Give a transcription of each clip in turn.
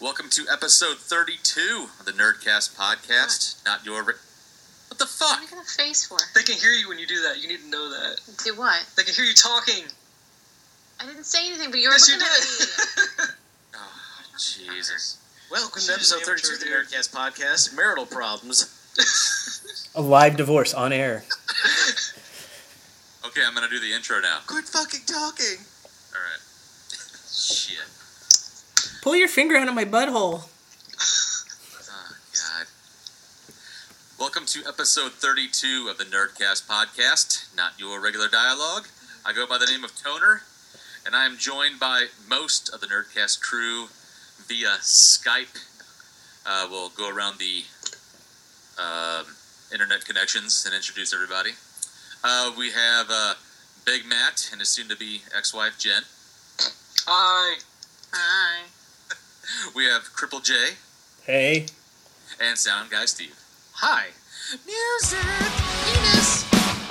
Welcome to episode 32 of the Nerdcast podcast. Not your... What the fuck? What are you going to face for? They can hear you when you do that. You need to know that. Do what? They can hear you talking. I didn't say anything, but you were Yes, looking you at me. Oh, Jesus. Welcome to episode 32 of the Nerdcast podcast, Marital Problems. A live divorce on air. Okay, I'm going to do the intro now. Quit fucking talking. Alright. Shit. Pull your finger out of my butthole. Oh, God. Welcome to episode 32 of the Nerdcast podcast. Not your regular dialogue. I go by the name of Toner, and I am joined by most of the Nerdcast crew via Skype. We'll go around the internet connections and introduce everybody. We have Big Matt and his soon-to-be ex-wife Jen. Hi. Hi. We have Cripple J Hey. and Sound Guy Steve. Hi. Music, penis.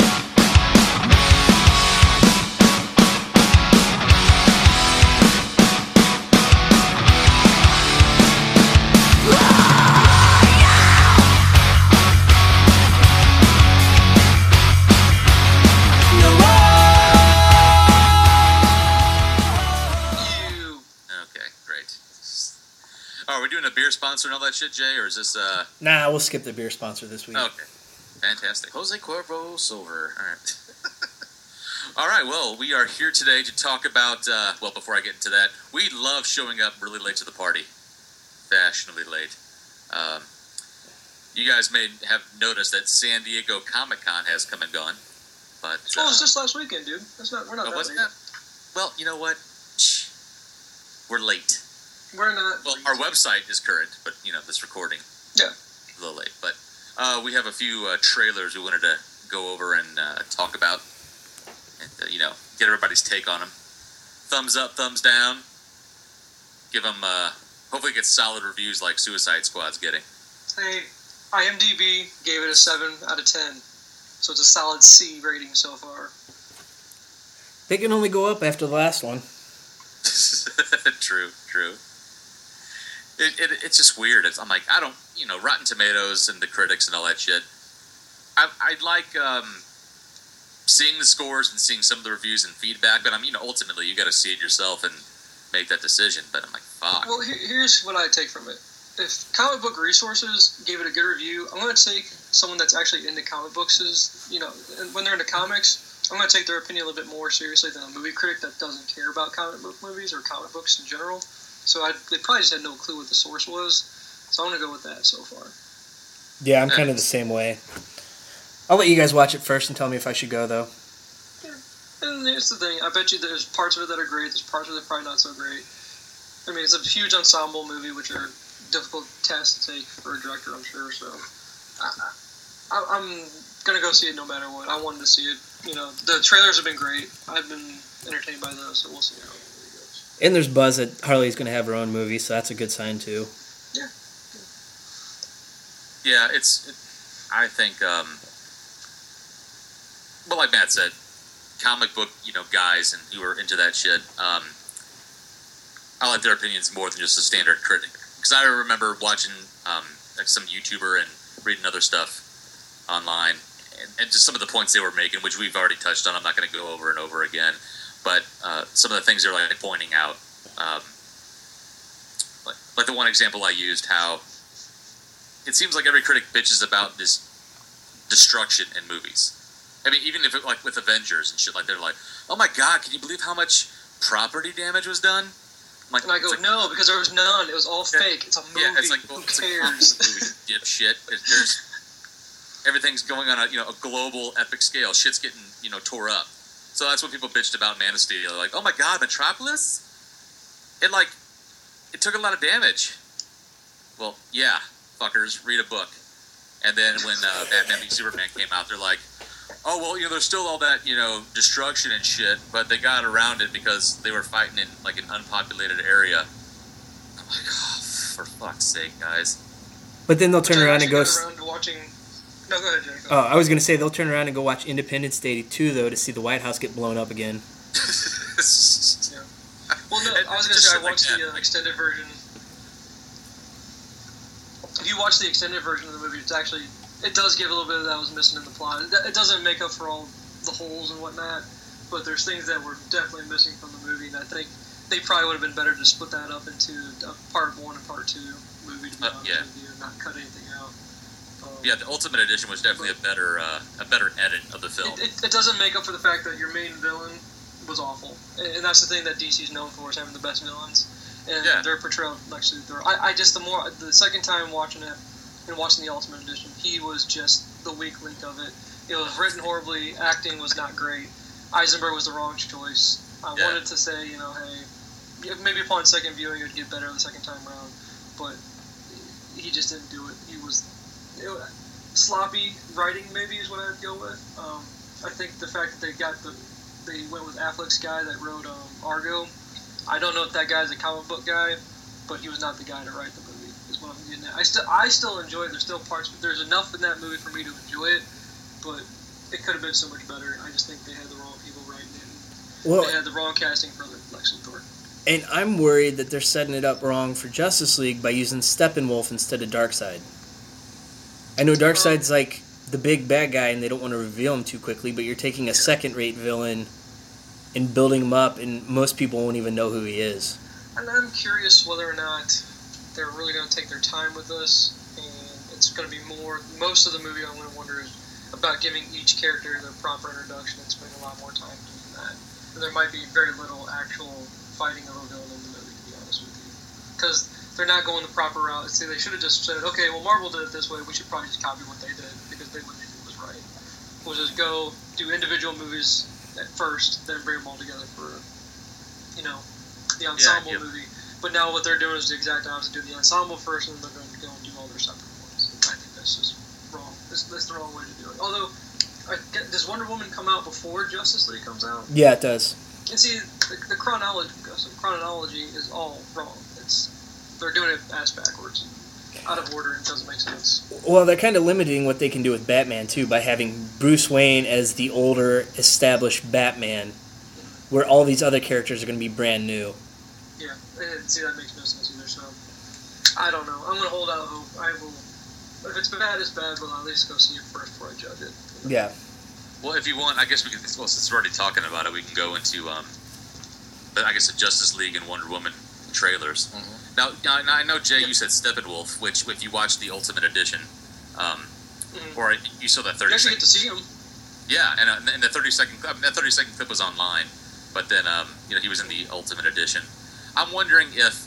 You. Okay, great. Oh, are we doing a beer sponsor and all that shit, Jay, or is this Nah, we'll skip the beer sponsor this week. Okay, fantastic. Jose Cuervo Silver. All right. All right, well, we are here today to talk about, well, before I get into that, we love showing up really late to the party. Fashionably late. You guys may have noticed that San Diego Comic-Con has come and gone. But, Oh, it was just last weekend, dude. We're not that wasn't late. that? Well, you know what? Shh. We're late. We're not. Well, our website is current, but, you know, this recording, Yeah. a little late. But we have a few trailers we wanted to go over and talk about. And, you know, get everybody's take on them. Thumbs up, thumbs down. Give them, hopefully get solid reviews like Suicide Squad's getting. Hey, IMDb gave it a 7 out of 10. So it's a solid C rating so far. They can only go up after the last one. True. It's just weird. I'm like, I don't, you know, Rotten Tomatoes and the critics and all that shit. I like seeing the scores and seeing some of the reviews and feedback, but ultimately you got to see it yourself and make that decision. But I'm like, fuck. Well, here's what I take from it. If Comic Book Resources gave it a good review, I'm going to take someone that's actually into comic books when they're into comics, I'm going to take their opinion a little bit more seriously than a movie critic that doesn't care about comic book movies or comic books in general. So they probably just had no clue what the source was. So I'm going to go with that so far. Yeah, I'm kind of the same way. I'll let you guys watch it first and tell me if I should go, though. Yeah. And here's the thing. I bet you there's parts of it that are great. There's parts of it probably not so great. I mean, it's a huge ensemble movie, which are difficult tasks to take for a director, I'm sure. So I'm going to go see it no matter what. I wanted to see it. You know, the trailers have been great. I've been entertained by those, so we'll see how it goes. And there's buzz that Harley's going to have her own movie, so that's a good sign, too. Yeah. Yeah, I think, well, like Matt said, comic book, guys and who are into that shit, I like their opinions more than just a standard critic. Because I remember watching like some YouTuber and reading other stuff online, and just some of the points they were making, which we've already touched on. I'm not going to go over and over again, but some of the things they're like pointing out, like the one example I used, how it seems like every critic bitches about this destruction in movies. I mean, even if it, like with Avengers and shit, like they're like, "Oh my god, can you believe how much property damage was done?" And I go, no, because there was none. It was all fake. It's a movie. Yeah, it's like, well, who it's cares? a movie, dipshit. There's everything's going on a global epic scale. Shit's getting tore up. So that's what people bitched about Man of Steel. They're like, oh my god, Metropolis. It took a lot of damage. Well, yeah, fuckers, read a book. And then when Batman v Superman came out, they're like, oh well, there's still all that destruction and shit, but they got around it because they were fighting in like an unpopulated area. I'm like, oh, for fuck's sake, guys. But then they'll turn around and go... Around to watching... No, go ahead, Jake. Oh, I was going to say they'll turn around and go watch Independence Day 2, though, to see the White House get blown up again. Yeah. Well, no, I was going to say I watched the extended version if you watch the extended version of the movie, it does give a little bit of that was missing in the plot. It doesn't make up for all the holes and whatnot, but there's things that were definitely missing from the movie, and I think they probably would have been better to split that up into a part 1 and part 2 movie, to be honest with you, and not cut anything out. Yeah, the Ultimate Edition was definitely a better edit of the film. It doesn't make up for the fact that your main villain was awful, and that's the thing that DC's known for, is having the best villains, and their portrayal actually. The second time watching it and watching the Ultimate Edition, he was just the weak link of it. It was written horribly, acting was not great. Eisenberg was the wrong choice. I wanted to say, hey, maybe upon second viewing it would get better the second time around, but he just didn't do it. Sloppy writing maybe is what I'd go with. I think the fact that they went with Affleck's guy that wrote Argo. I don't know if that guy's a comic book guy, but he was not the guy to write the movie, is what I'm getting at. I still enjoy it. There's still parts, but there's enough in that movie for me to enjoy it, but it could have been so much better. I just think they had the wrong people writing it. Well, they had the wrong casting for Lex Luthor. And I'm worried that they're setting it up wrong for Justice League by using Steppenwolf instead of Darkseid. I know Darkseid's like the big bad guy and they don't want to reveal him too quickly, but you're taking a second-rate villain and building him up, and most people won't even know who he is. And I'm curious whether or not they're really going to take their time with this, and it's going to be most of the movie I'm going to wonder is about giving each character their proper introduction and spending a lot more time doing that. And there might be very little actual fighting of a villain in the movie, to be honest with you. Because they're not going the proper route. See, they should have just said, okay, well, Marvel did it this way, we should probably just copy what they did, because they what they did was right. We'll just go do individual movies at first, then bring them all together for, the ensemble movie. But now what they're doing is the exact opposite. Do the ensemble first, and then they're going to go and do all their separate ones. And I think that's just wrong. That's the wrong way to do it. Although, does Wonder Woman come out before Justice League comes out? Yeah, it does. And see, the chronology is all wrong. They're doing it ass backwards, out of order, and it doesn't make sense. Well, they're kind of limiting what they can do with Batman, too, by having Bruce Wayne as the older, established Batman, where all these other characters are going to be brand new. Yeah, and see, that makes no sense either, so I don't know. I'm going to hold out hope. I will. If it's bad, it's bad, but I'll at least go see it first before I judge it. Yeah. Well, if you want, I guess we can, well, since we're already talking about it, we can go into, the Justice League and Wonder Woman trailers. Mm-hmm. Now, I know, Jay, you said Steppenwolf, which, if you watched the Ultimate Edition, or you saw that 30 You actually get to see him. Yeah, and the 30-second clip was online, but then, he was in the Ultimate Edition. I'm wondering if,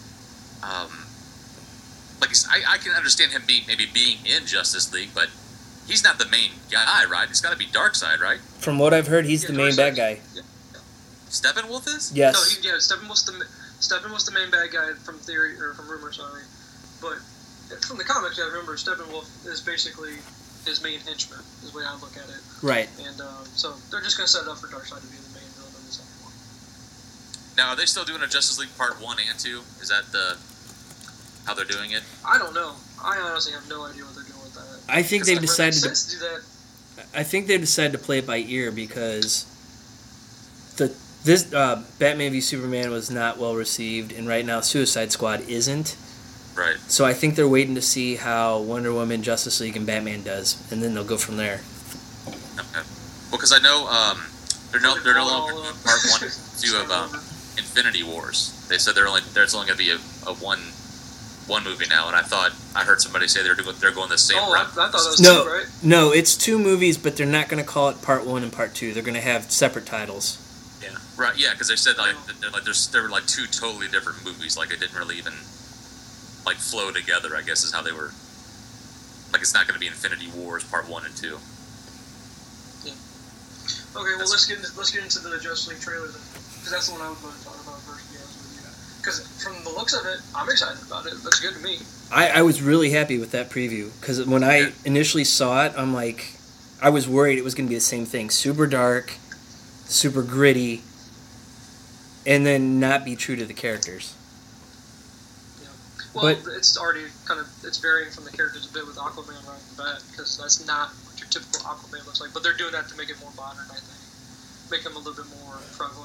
I can understand him being in Justice League, but he's not the main guy, right? It's got to be Darkseid, right? From what I've heard, he's the main bad guy. Yeah. Steppenwolf is? Yes. No, Steppenwolf's the main bad guy from rumor, sorry. But from the comics, I remember Steppenwolf is basically his main henchman, is the way I look at it. Right. And so they're just going to set it up for Darkseid to be the main villain in the second one. Now, are they still doing a Justice League Part 1 and 2? Is that how they're doing it? I don't know. I honestly have no idea what they're doing with that. I think they've decided to do that. I think they decided to play it by ear because this Batman v Superman was not well received, and right now Suicide Squad isn't. Right. So I think they're waiting to see how Wonder Woman, Justice League, and Batman does, and then they'll go from there. Okay. Well, because I know they're no longer doing Part 1 and 2 of Infinity Wars. They said there's only going to be a one movie now, and I heard somebody say they're going the same route. I thought that was two, right? No, it's 2 movies, but they're not going to call it Part 1 and Part 2. They're going to have separate titles. Yeah. Right. Yeah, because they said they were 2 totally different movies. Like it didn't really even flow together. I guess is how they were. It's not going to be Infinity Wars Part 1 and 2. Yeah. Okay. Well, let's get into the Justice League trailer then, because that's the one I was going to talk about first. Because from the looks of it, I'm excited about it. It looks good to me. I was really happy with that preview, because when I initially saw it, I was worried it was going to be the same thing. Super dark, super gritty, and then not be true to the characters. Yeah. Well, it's already it's varying from the characters a bit with Aquaman right off the bat, because that's not what your typical Aquaman looks like. But they're doing that to make it more modern, I think. Make him a little bit more prevalent,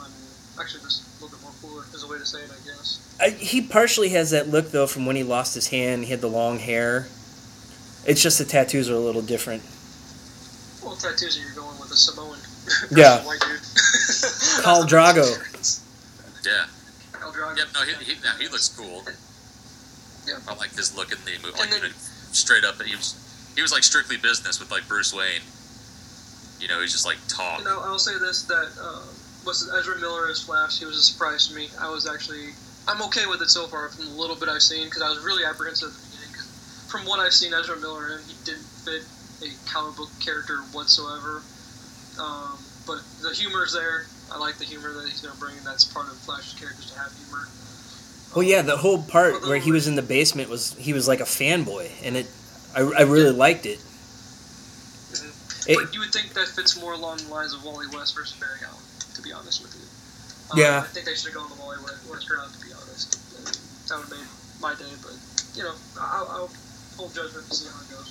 Actually, just a little bit more cooler is a way to say it, I guess. He partially has that look though from when he lost his hand. He had the long hair. It's just the tattoos are a little different. Well, tattoos are you're going with a Samoan. Yeah. White dude. Khal Drago. Yeah. Khal Drago. Yep. No, he looks cool. Yeah. I like his look in the movie. And Like, then- straight up, he was like Strictly Business with like Bruce Wayne. You know, he's just like talk. You know, I'll say this, that Ezra Miller as Flash, he was a surprise to me. I'm okay with it so far from the little bit I've seen, because I was really apprehensive at the beginning. 'Cause from what I've seen, Ezra Miller, he didn't fit a comic book character whatsoever. But the humor's there. I like the humor that he's going to bring, and that's part of Flash's characters to have humor. Well, yeah, the whole part where he was in the basement he was like a fanboy, and I really liked it. But you would think that fits more along the lines of Wally West versus Barry Allen, to be honest with you. Yeah. I think they should have gone the Wally West route, to be honest. That would have made my day, but, you know, I'll hold judgment to see how it goes.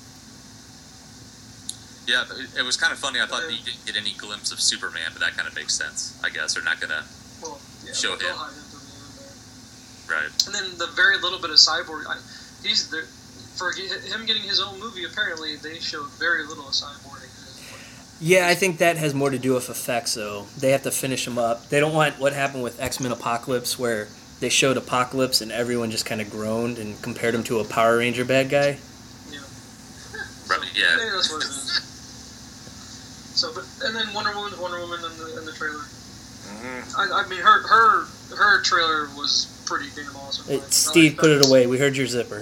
Yeah, it was kind of funny. I thought that you didn't get any glimpse of Superman, but that kind of makes sense. I guess they're not gonna Well, yeah, show they'll him. hide him till the end there. Right. And then the very little bit of Cyborg, for him getting his own movie, apparently, they showed very little of Cyborg. Yeah, I think that has more to do with effects, though. They have to finish them up. They don't want what happened with X-Men Apocalypse, where they showed Apocalypse and everyone just kind of groaned and compared him to a Power Ranger bad guy. Yeah. Right, yeah. Maybe that's what it is. So, and then Wonder Woman in the trailer. Mm-hmm. I mean, her trailer was pretty damn awesome. Steve, put it away. We heard your zipper.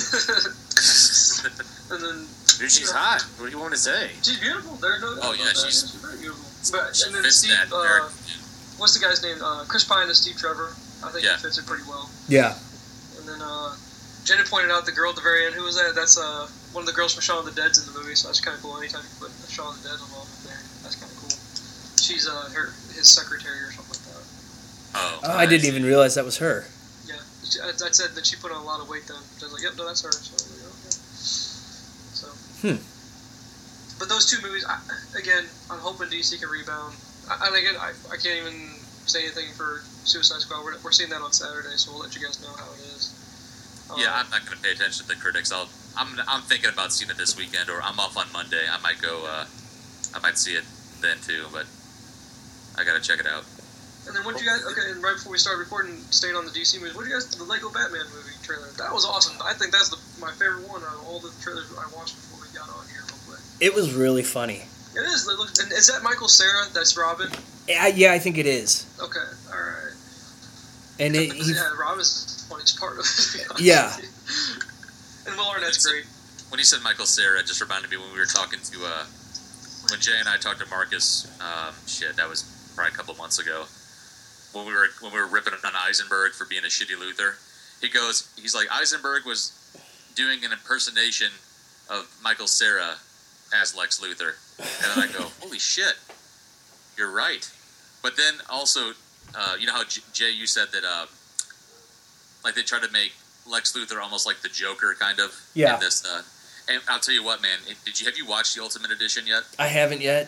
And then Dude, she's hot. What do you want me to say? she's beautiful. There's no doubt Oh, yeah, about that. she's very beautiful. But She and then fits Steve, that very- what's the guy's name? Chris Pine as Steve Trevor. I think Yeah. he fits it pretty well. Yeah. And then Jenna pointed out the girl at the very end. Who was that? That's one of the girls from Shaun of the Dead's in the movie. So that's kind of cool. Anytime you put Shaun of the Dead involved in there, that's kind of cool. She's his secretary or something like that. Oh, I didn't even realize that was her. Yeah, I said that she put on a lot of weight then. I was like, yep, no, that's her. So, yeah, okay. So. But those two movies, again, I'm hoping DC can rebound. And again, I can't even say anything for Suicide Squad. We're seeing that on Saturday, so we'll let you guys know how it is. Yeah, I'm not going to pay attention to the critics. I'm thinking about seeing it this weekend, or I'm off on Monday. I might go. I might see it then too, but I got to check it out. And then what did you guys? Okay, and right before we start recording, staying on the DC movies, what did you guys? The Lego Batman movie trailer. That was awesome. I think that's my favorite one out of all the trailers I watched before we got on here. Real quick. It was really funny. It is. And is that Michael Cera? That's Robin. Yeah, I think it is. Okay, all right. And Yeah, Robin's the funniest part of it. To be honest Yeah. with you. And Will Arnett's great. When he said Michael Cera, it just reminded me when we were talking to when Jay and I talked to Marcus. That was probably a couple months ago. When we were ripping on Eisenberg for being a shitty Luthor, he's like, Eisenberg was doing an impersonation of Michael Cera as Lex Luthor, and then I go, holy shit, you're right. But then also, you know how Jay, you said that like they tried to make Lex Luthor almost like the Joker, kind of. Yeah. In this, and I'll tell you what, man, have you watched the Ultimate Edition yet? I haven't yet.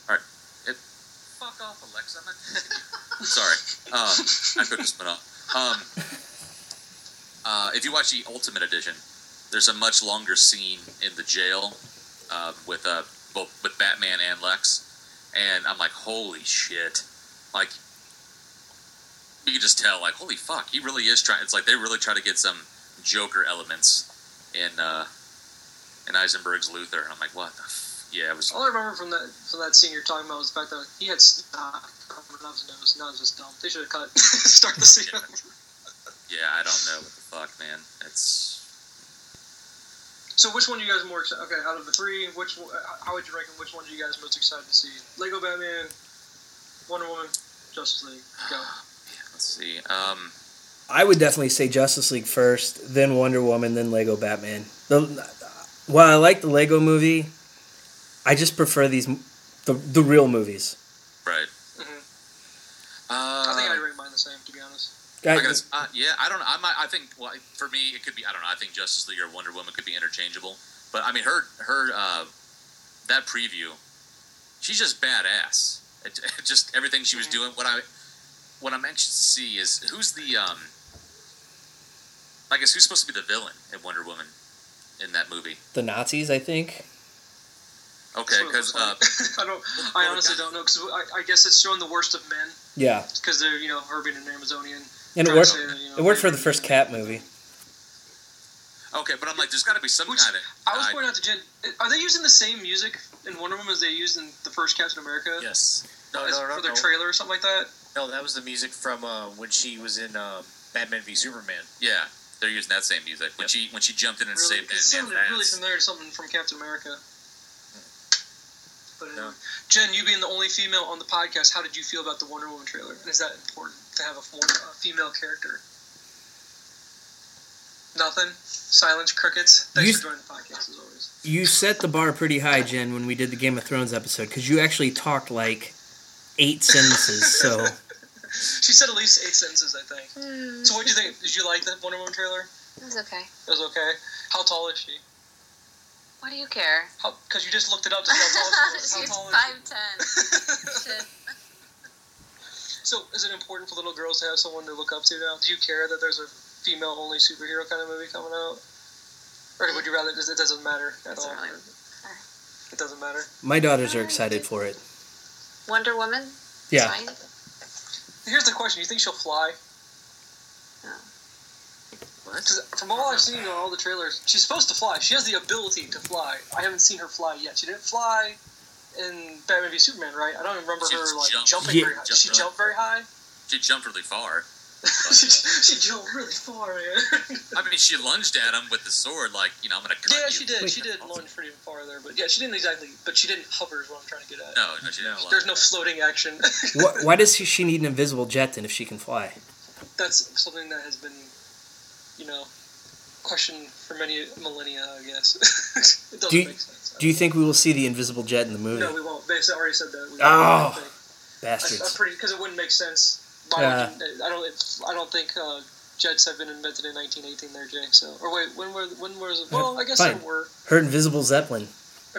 Fuck off, Alexa. Sorry. I could this one up. If you watch the Ultimate Edition, there's a much longer scene in the jail with both with Batman and Lex, and I'm like, holy shit! Like, you can just tell, like, holy fuck, he really is trying. It's like they really try to get some Joker elements in Eisenberg's Luthor, and I'm like, what the. Yeah, it was. All I remember from that scene you're talking about was the fact that he had snot coming out of his nose. Now it's just dumb. They should have cut. Start the scene. Yeah, I don't know what the fuck, man. It's. So which one are you guys more excited? Okay, out of the three, how would you rank them? Which one are you guys most excited to see? Lego Batman, Wonder Woman, Justice League. Go. Let's see. I would definitely say Justice League first, then Wonder Woman, then Lego Batman. While I like the Lego movie, I just prefer the real movies. Right. Mm-hmm. I think I'd rate mine the same, to be honest. I don't know. I think. Well, for me, it could be. I don't know. I think Justice League or Wonder Woman could be interchangeable. But I mean, her that preview, she's just badass. Just everything she was doing. what I'm anxious to see is who's the I guess who's supposed to be the villain in Wonder Woman in that movie? The Nazis, I think. Okay, because I honestly don't know because I guess it's showing the worst of men Yeah, because they're her being an Amazonian. and it trying worked. to say, It worked for the first Cat movie. okay, but I'm like, there's got to be some Which, kind of. I was pointing out to Jen, are they using the same music in Wonder Woman as they used in the first Captain America? Yes. No, For their trailer or something like that? No, that was the music from when she was in Batman v Superman. Yeah, they're using that same music when she jumped in and Really, saved it sounded Ant-Man's really ass. familiar to something from Captain America. But No. Jen, you being the only female on the podcast, how did you feel about the Wonder Woman trailer? And is that important to have a female character? Nothing? Silence, crickets? Thanks for joining the podcast, as always. You set the bar pretty high, Jen, when we did the Game of Thrones episode, because you actually talked like 8 sentences. So She said at least 8 sentences, I think. So what did you think? Did you like the Wonder Woman trailer? It was okay. It was okay. How tall is she? What do you care? Because you just looked it up to see how tall she was. How She's tall 5'10". Shit. So, is it important for little girls to have someone to look up to now? Do you care that there's a female-only superhero kind of movie coming out? Or would you rather... It doesn't matter at Doesn't all? really It doesn't matter? my daughters are excited for it. Wonder Woman? Yeah. Fine. Here's the question. You think she'll fly? No. Because from all I've seen in all the trailers, she's supposed to fly. She has the ability to fly. I haven't seen her fly yet. She didn't fly in Batman v Superman, right? I don't remember She her just jumped. jumping Yeah. very high. Did she jump very high? She jumped really far. she jumped really far, man. I mean, she lunged at him with the sword, like, I'm going to cut Yeah, you. she did. She did lunge pretty far there, but yeah, she didn't exactly. But she didn't hover. Is what I'm trying to get at. No, she didn't. There's no floating action. Why does she need an invisible jet then if she can fly? That's something that has been, questioned for many millennia, I guess. It doesn't make sense. Do you think we will see the invisible jet in the movie? No, we won't. They already said that. We Oh, I'm bastards. pretty because it wouldn't make sense. Why would you, I don't think jets have been invented in 1918 there, Jay. So, or wait, when was it? Well, I guess Fine. there were. Her invisible zeppelin.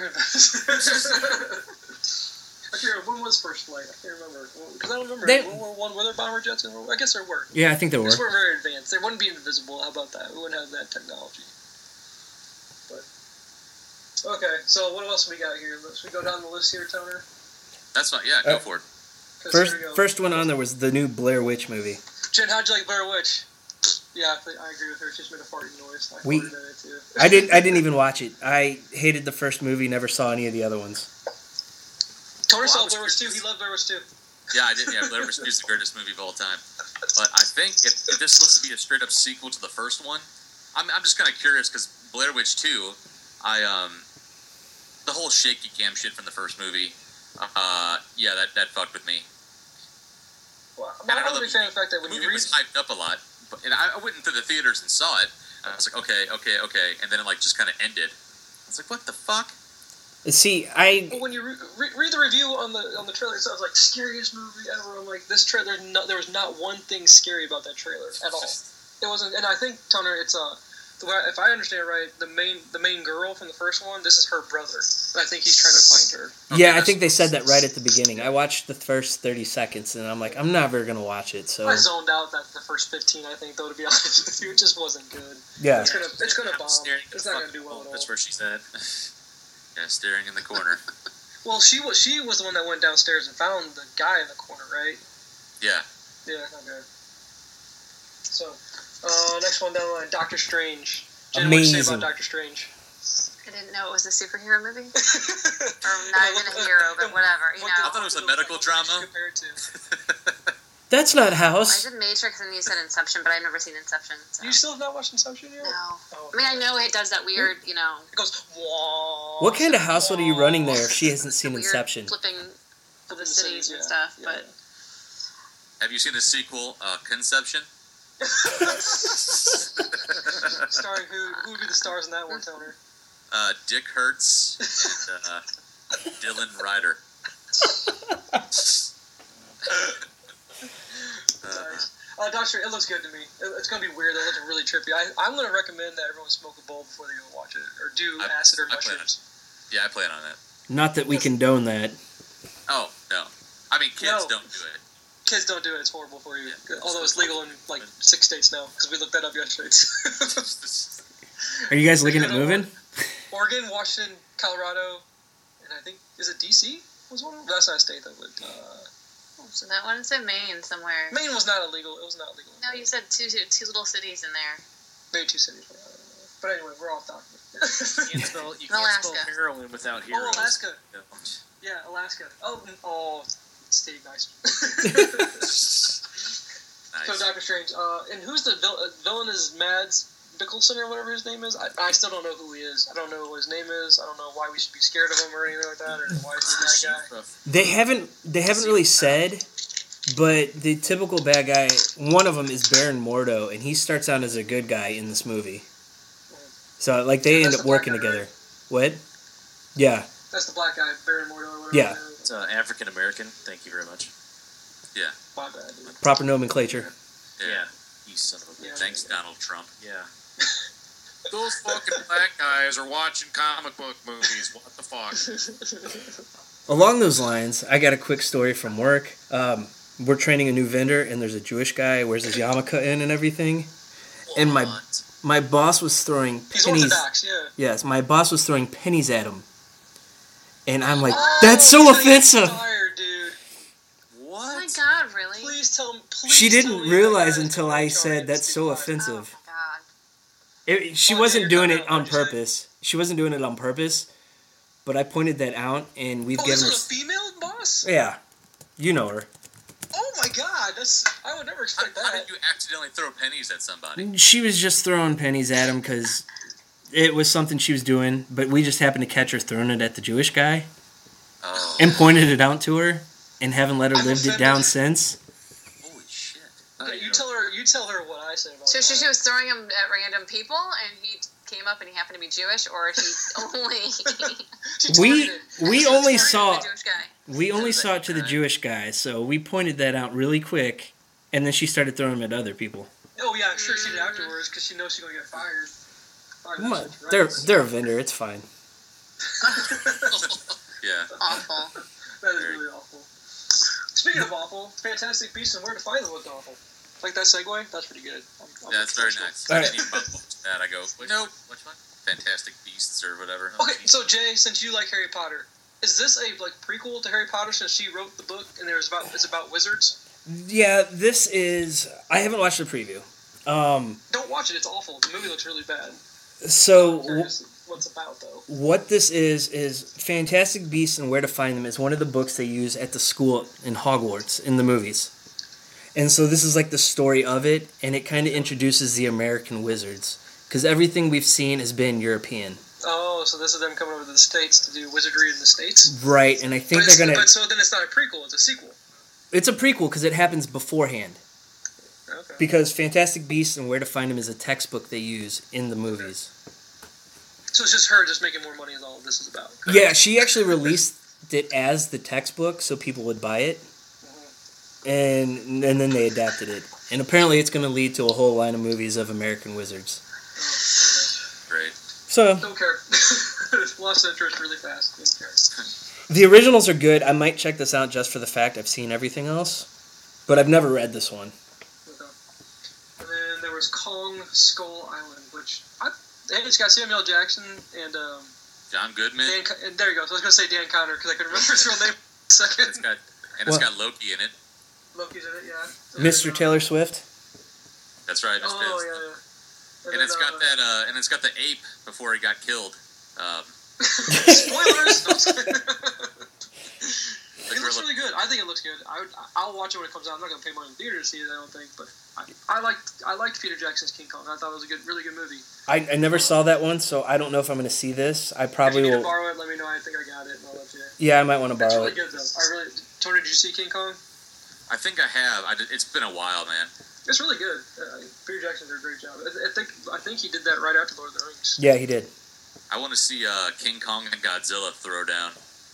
I can't remember. When was first flight? I can't remember. Because I don't remember. They- World War I, were there bomber jets? I guess there were. Yeah, I think there were. Because we're very advanced. They wouldn't be invisible. How about that? We wouldn't have that technology. But okay, so what else we got here? Let's we go down the list here, Toner. That's fine. Yeah, go for it. 'Cause First, here we go. first one on there was the new Blair Witch movie. Jen, how'd you like Blair Witch? Yeah, I agree with her. She just made a farting noise. I We- farted at it too. I didn't even watch it. I hated the first movie. Never saw any of the other ones. Toner Well, I saw was Blair Witch too. He loved Blair Witch too. Yeah, I did. Yeah, Blair Witch 2 is the greatest movie of all time. But I think if this looks to be a straight up sequel to the first one, I'm just kind of curious because Blair Witch 2, the whole shaky cam shit from the first movie, yeah, that fucked with me. Well, And I I'm know a the big fan of the fact that The when you movie read, was hyped up a lot, and I went into the theaters and saw it. And I was like, okay, and then it just kind of ended. I was like, what the fuck? See, well, when you read the review on the trailer, it sounds like scariest movie ever. I'm like, this trailer, there was not one thing scary about that trailer at all. It wasn't, and I think Toner, it's if I understand right, the main girl from the first one, this is her brother. And I think he's trying to find her. yeah, I think they said that right at the beginning. I watched the first 30 seconds, and I'm like, I'm never gonna watch it. So I zoned out that the first 15. I think though, to be honest with you, it just wasn't good. yeah, It's gonna bomb. Staring at It's the not gonna fucking do well wall. at all. That's where she's at. Yeah, staring in the corner. Well, she was the one that went downstairs and found the guy in the corner, right? Yeah. Yeah, okay. So, next one down the line, Doctor Strange. Jen, what do you say Amazing. about Doctor Strange? I didn't know it was a superhero movie. Or not even a hero, but whatever, you I know. thought it was a medical drama. Compared to. that's not I House. did Matrix and you said Inception, but I've never seen Inception. So. You still have not watched Inception yet? No. Oh. I mean, I know it does that weird, It goes, whoa. What kind of household are you running there if she hasn't seen weird Inception? flipping of the cities, cities and yeah. stuff, Yeah. but Have you seen the sequel, Conception? Starring who would be the stars in that one, Toner? Dick Hertz and Dylan Ryder. Nice. Doctor, it looks good to me. It's gonna be weird. It looks really trippy. I'm gonna recommend that everyone smoke a bowl before they go watch it, or do acid or I plan mushrooms. Yeah, I plan on that. Not that we condone that. Oh, no. I mean, kids No. don't do it. Kids don't do it. It's horrible for you. Although it's legal in like 6 states now, because we looked that up yesterday. Are you guys looking at moving? Oregon, Washington, Colorado, and I think, is it D.C.? Was one of them? That's not a state that would. So that one said Maine somewhere. Maine was not illegal. It was not legal. No, you said two little cities in there. Maybe 2 cities. But anyway, we're off topic. You can't spell heroin without heroes. Oh, Alaska. Yeah, Alaska. Oh, Steve, nice. So Doctor Strange. And who's the villain? Is Mads Mikkelsen or whatever his name is? I still don't know who he is. I don't know what his name is. I don't know why we should be scared of him or anything like that, or why he's a bad guy. They haven't really said, but the typical bad guy, one of them is Baron Mordo, and he starts out as a good guy in this movie. So like they end up working together. Right? What? Yeah. That's the black guy, Baron Mordo or whatever. Yeah. It's African American. Thank you very much. Yeah. My bad, dude. Proper nomenclature. Yeah. You son of a bitch. Thanks, Donald Trump. Yeah. Those fucking black guys are watching comic book movies. What the fuck? Along those lines, I got a quick story from work. We're training a new vendor, and there's a Jewish guy who wears his yarmulke in and everything. And my boss was throwing pennies. He's Orthodox, yeah. Yes, my boss was throwing pennies at him. And I'm like, that's so offensive. Fired, dude. What? Oh my god, really? Please tell me. She didn't realize until I said that's so offensive. Oh my god. She wasn't doing it on purpose. She wasn't doing it on purpose. But I pointed that out, and we've given her. This is a female boss? Yeah, you know her. Oh my god, I would never expect that. How did you accidentally throw pennies at somebody? She was just throwing pennies at him because it was something she was doing, but we just happened to catch her throwing it at the Jewish guy. Oh. And pointed it out to her, and haven't let her live it down since. Holy shit. Okay, you tell her what I said about So that. she was throwing them at random people, and he came up and he happened to be Jewish, or he only... we only saw the Jewish guy. we only saw it to the Jewish guy, so we pointed that out really quick, and then she started throwing them at other people. Oh yeah, I'm sure she did afterwards because she knows she's gonna get fired. What? They're a vendor. It's fine. Yeah. Awful. That is really awful. Speaking of awful, Fantastic Beasts and Where to Find Them looked awful. Like that segue? That's pretty good. Yeah, it's very nice. All I right. didn't even watch that. I go, nope. Which one? Fantastic Beasts or whatever. Okay, so Jay, since you like Harry Potter, is this a prequel to Harry Potter since she wrote the book and it's about wizards? Yeah, this is. I haven't watched the preview. Don't watch it. It's awful. The movie looks really bad. So What's about though? what this is Fantastic Beasts and Where to Find Them is one of the books they use at the school in Hogwarts in the movies. And so this is like the story of it, and it kind of introduces the American wizards. Because everything we've seen has been European. Oh, so this is them coming over to the States to do wizardry in the States? Right, and I think they're going to... But so then it's not a prequel, it's a sequel. It's a prequel because it happens beforehand. Okay. Because Fantastic Beasts and Where to Find Them is a textbook they use in the movies. So it's just her just making more money is all this is about. Yeah, she actually released it as the textbook so people would buy it. And then they adapted it. And apparently it's going to lead to a whole line of movies of American wizards. Great. So, Don't care. Lost interest really fast. Don't care. the originals are good. I might check this out just for the fact I've seen everything else. But I've never read this one. Okay. And then there was Kong Skull Island, which... it's got Samuel Jackson and... John Goodman. and there you go. So I was going to say Dan Connor because I couldn't remember his real name for a second. It's got Loki in it. Loki's in it, yeah. Mr. Taylor Swift? That's right. Mr. Oh, yeah. And it's got that. And it's got the ape before he got killed. Spoilers! It Like looks really good. I think it looks good. I'll watch it when it comes out. I'm not going to pay money in the theater to see it, I don't think. But I liked Peter Jackson's King Kong. I thought it was a really good movie. I never saw that one, so I don't know if I'm going to see this. I probably if you need will. to borrow it, let me know. I think I got it, and I'll let you. Yeah, I might want to borrow it. It's really good, though. Tony, did you see King Kong? I think I have. It's been a while, man. It's really good. Peter Jackson did a great job. I think he did that right after Lord of the Rings. Yeah, he did. I want to see King Kong and Godzilla throw down.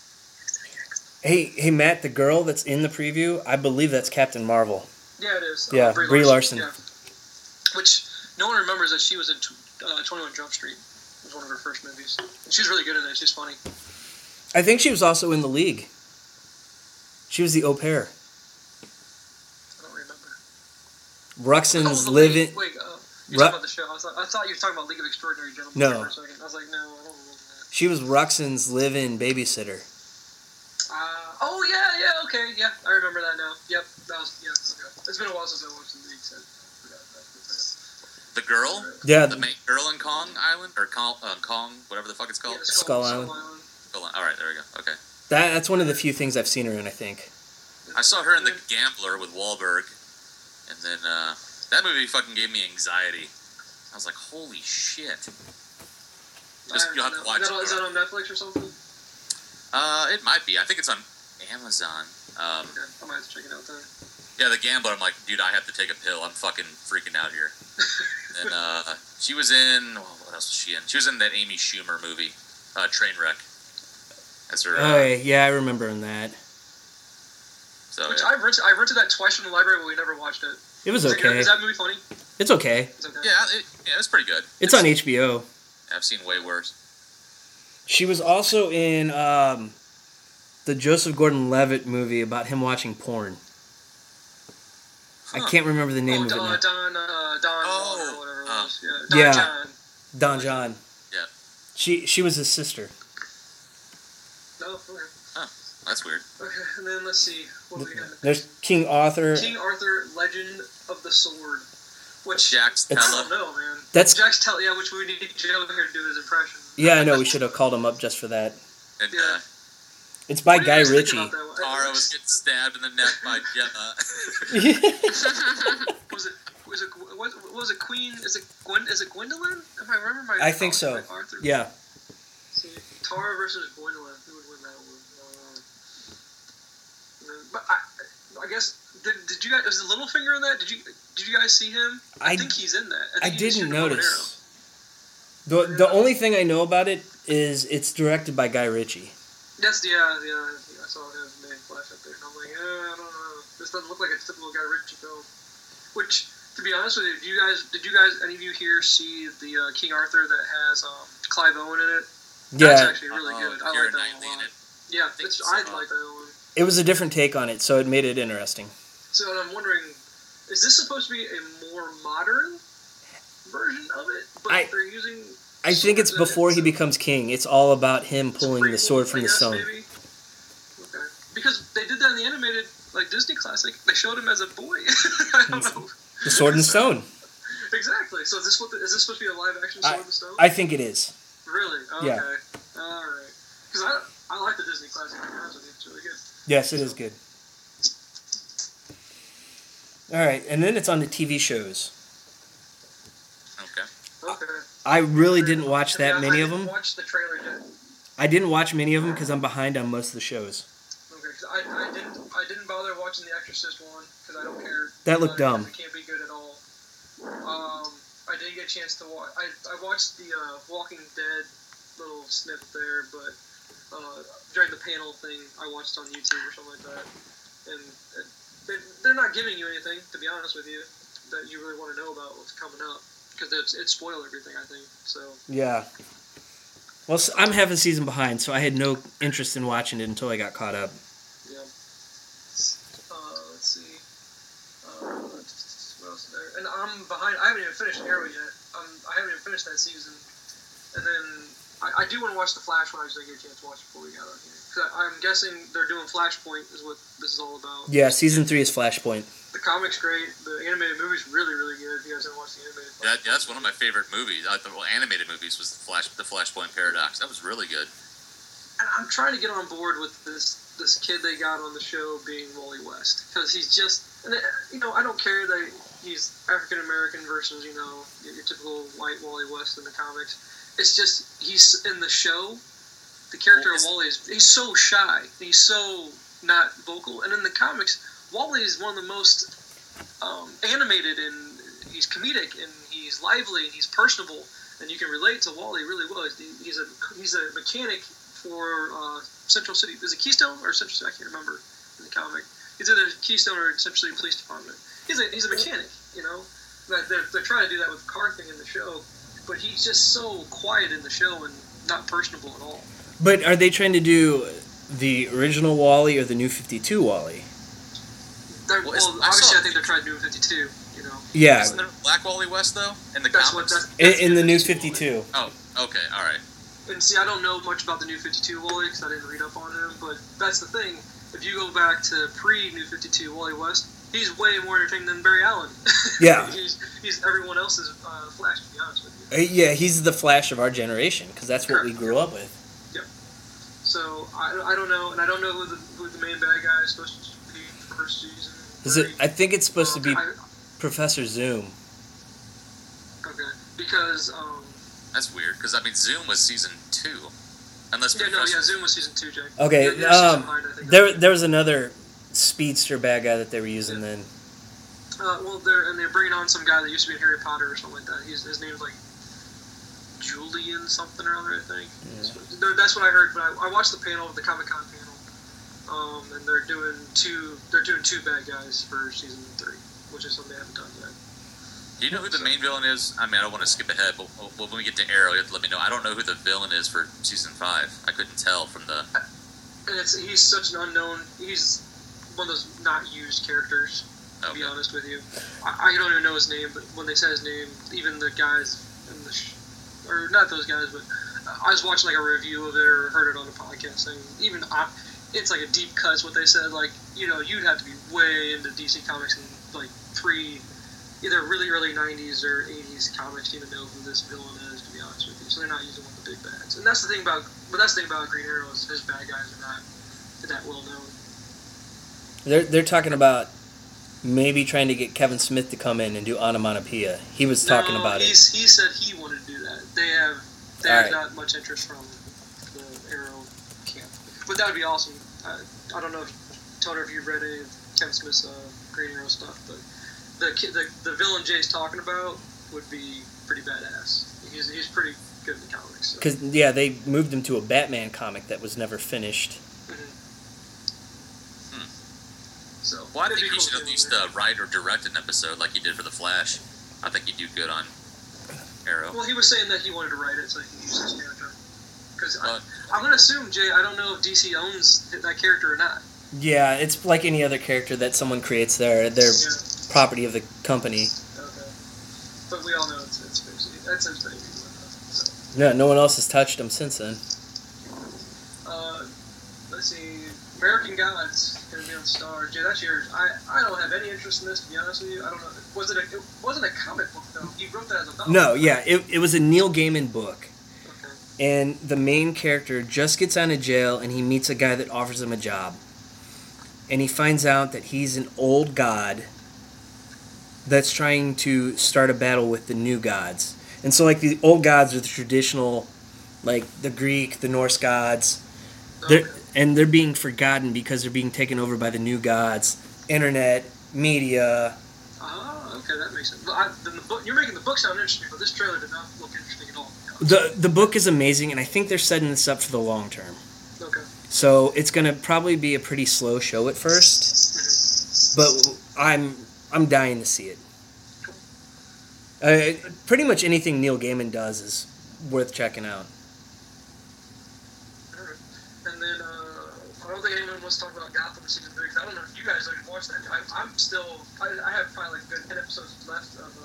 Hey, Matt, the girl that's in the preview, I believe that's Captain Marvel. Yeah, it is. Yeah, Brie Larson. Yeah. Which no one remembers that she was in 21 Jump Street. It was one of her first movies. And she's really good in it. She's funny. I think she was also in The League. She was the au pair. Ruxin's the living. Wait, you're talking about the show. I thought you were talking about League of Extraordinary Gentlemen No. for a second. I was like, no, I don't remember that. She was Ruxin's live-in babysitter. Oh, yeah, okay, yeah, I remember that now. Yep, that was, yeah, okay. It's been a while since I watched the League, so I forgot that. The girl? Yeah, The main girl in Kong Island? Or Kong, whatever the fuck it's called? Yeah, Skull Island. Alright, there we go. Okay. that's one of the few things I've seen her in, I think. I saw her in The Gambler with Wahlberg. And then, that movie fucking gave me anxiety. I was like, holy shit. You'll have to watch it. Is that on Netflix or something? It might be. I think it's on Amazon. Okay, I might have to check it out then. Yeah, The Gambler, I'm like, dude, I have to take a pill. I'm fucking freaking out here. And she was in, what else was she in? She was in that Amy Schumer movie, Trainwreck. That's her. Yeah, I remember in that. So, Which yeah. I rented that twice from the library, but we never watched it. It was Is it good? okay. Is that movie funny? It's okay. It's okay. Yeah, it was pretty good. It's on HBO. I've seen way worse. She was also in the Joseph Gordon-Levitt movie about him watching porn. I can't remember the name of it now. Don Oh, or whatever it was. Yeah. yeah. John. Don John. Yeah. She was his sister. No, okay. That's weird. Okay, and then let's see. What do we got? There's King Arthur. King Arthur, Legend of the Sword. Which, Jax It's- I Tella. don't know, man. That's Jax Tell, yeah, which we need Joe here to do his impression. yeah. I know. We should have called him up just for that. And Yeah. It's by What do you Guy guys think Ritchie. about that one? Tara was getting stabbed in the neck by Gemma. Was it Queen? Is it Gwendolyn? Am I remember my? I think so. Arthur. Yeah. See, Tara versus Gwendolyn. Who would win that one? But I guess did you guys? Was Littlefinger in that? Did you guys see him? I think he's in that. I think he's didn't shooting a bow and notice. The only thing I know about it is it's directed by Guy Ritchie. That's yeah. I saw his name flash up there, and I'm like, I don't know. This doesn't look like a typical Guy Ritchie film. Which, to be honest with you, did you guys, any of you here see the King Arthur that has Clive Owen in it? That's Yeah, actually really good. I Keira like that Knightley one a in lot. it. Yeah, think I so. like that one. it was a different take on it, so it made it interesting. So I'm wondering, is this supposed to be a more modern version of it? But they're using. I think it's swords before in he it, becomes king. It's all about him so pulling the prequel, sword from I the guess, stone. maybe? Okay. Because they did that in the animated Disney classic. They showed him as a boy. I don't know. The sword and stone. Exactly. So is this supposed to be a live action Sword in the Stone? I think it is. Really? Okay. Yeah. All right. Because I like the Disney classic. To be honest with you, it's really good. Yes, it is good. All right, and then it's on the TV shows. Okay. Okay. I really didn't watch that many of I them. didn't watch the trailer yet. I didn't watch many of them because I'm behind on most of the shows. Okay. 'Cause I didn't bother watching the Exorcist one because I don't care. That looked about it, dumb. It can't be good at all. I didn't get a chance to watch. I watched the Walking Dead little snippet there, but during the panel thing, I watched on YouTube or something like that, and they're not giving you anything, to be honest with you, that you really want to know about what's coming up, because it spoiled everything, I think. So Yeah. Well, I'm half a season behind, so I had no interest in watching it until I got caught up. yeah. Let's see. What else is there? And I'm behind. I haven't even finished Arrow yet. I haven't even finished that season. And then I do want to watch The Flash when I actually get a chance to watch it before we got out here. Cause I'm guessing they're doing Flashpoint is what this is all about. Yeah, season 3 is Flashpoint. The comic's great. The animated movie's really, really good. If you guys haven't watched the animated, Yeah, that's one of my favorite movies. The animated movies was the Flashpoint Paradox. That was really good. and I'm trying to get on board with this kid they got on the show being Wally West, because he's just, and I don't care that he's African American versus your typical white Wally West in the comics. It's just he's in the show. The character of Wally he's so shy. He's so not vocal, and in the comics, Wally is one of the most animated, and he's comedic, and he's lively, and he's personable, and you can relate to Wally really well. He's a mechanic for Central City. Is it Keystone or Central City? I can't remember in the comic. He's either Keystone or Central City Police Department. He's a mechanic, But they're trying to do that with the car thing in the show, but he's just so quiet in the show and not personable at all. But are they trying to do the original Wally or the new 52 Wally? Obviously, I think they're trying to do 52. Yeah. Isn't there Black Wally West though in the That's comics? In the New 52. Oh, okay, all right. And see, I don't know much about the New 52 Wally because I didn't read up on him, but that's the thing. If you go back to pre-New 52 Wally West, he's way more entertaining than Barry Allen. Yeah. he's everyone else's Flash, to be honest with you. Yeah, he's the Flash of our generation because that's what we grew up with. Yep. So I don't know, and I don't know who the main bad guy is supposed to be for first season. Is it? I think it's supposed to be I- Professor Zoom. Okay, because That's weird because I mean Zoom was season 2, unless Zoom was season 2, Jay. Okay, Yeah, season 9, I think. there was another speedster bad guy that they were using then. Well, they're bringing on some guy that used to be in Harry Potter or something like that. His name's like Julian something or other, I think. Yeah. That's what I heard. But I watched the panel, the Comic-Con panel, and they're doing two bad guys for season 3, which is something they haven't done yet. Do you know who the main villain is? I mean, I don't want to skip ahead, but when we get to Arrow, you have to let me know. I don't know who the villain is for season 5. I couldn't tell from the. And he's such an unknown. He's one of those not used characters. To be honest with you, I don't even know his name. But when they said his name, even the guys in the or not those guys, but I was watching like a review of it or heard it on a podcast saying even it's like a deep cut. Is what they said. Like you'd have to be way into DC Comics and like either really early 90s or 80s comics to even know who this villain is, to be honest with you. So they're not using one of the big bads. And that's the thing about Green Arrow is his bad guys are not that well known. They're talking about maybe trying to get Kevin Smith to come in and do onomatopoeia. He was talking about it. He said he wanted to do that. They have not much interest from the Arrow camp. But that would be awesome. I don't know if Toner, if you've read any of Kevin Smith's Green Arrow stuff, but the villain Jay's talking about would be pretty badass. He's pretty good in the comics. Because they moved him to a Batman comic that was never finished. So well, I think he should at least write or direct an episode like he did for the Flash. I think he'd do good on Arrow. Well, he was saying that he wanted to write it so he can use his character. Because I'm going to assume, Jay, I don't know if DC owns that character or not. Yeah, it's like any other character that someone creates. They're property of the company. Okay. But we all know it's basically, that's his baby. So. Yeah, no one else has touched him since then. Let's see, American Gods going to be on Star. Jay, that's yours. I don't have any interest in this, to be honest with you. I don't know. It wasn't a comic book, though. He wrote that as a novel. No, yeah, it was a Neil Gaiman book. Okay. And the main character just gets out of jail and he meets a guy that offers him a job. And he finds out that he's an old god that's trying to start a battle with the new gods. And so, like, the old gods are the traditional, like, the Greek, the Norse gods. And they're being forgotten because they're being taken over by the new gods. Internet, media. Oh, okay, that makes sense. Then the book, you're making the book sound interesting, but this trailer did not look interesting at all. The book is amazing, and I think they're setting this up for the long term. Okay. So it's going to probably be a pretty slow show at first, but I'm dying to see it. Pretty much anything Neil Gaiman does is worth checking out. Alright. And then, I don't think anyone wants to talk about Gotham season 3, because I don't know if you guys like watched that. I have probably like a good 10 episodes left of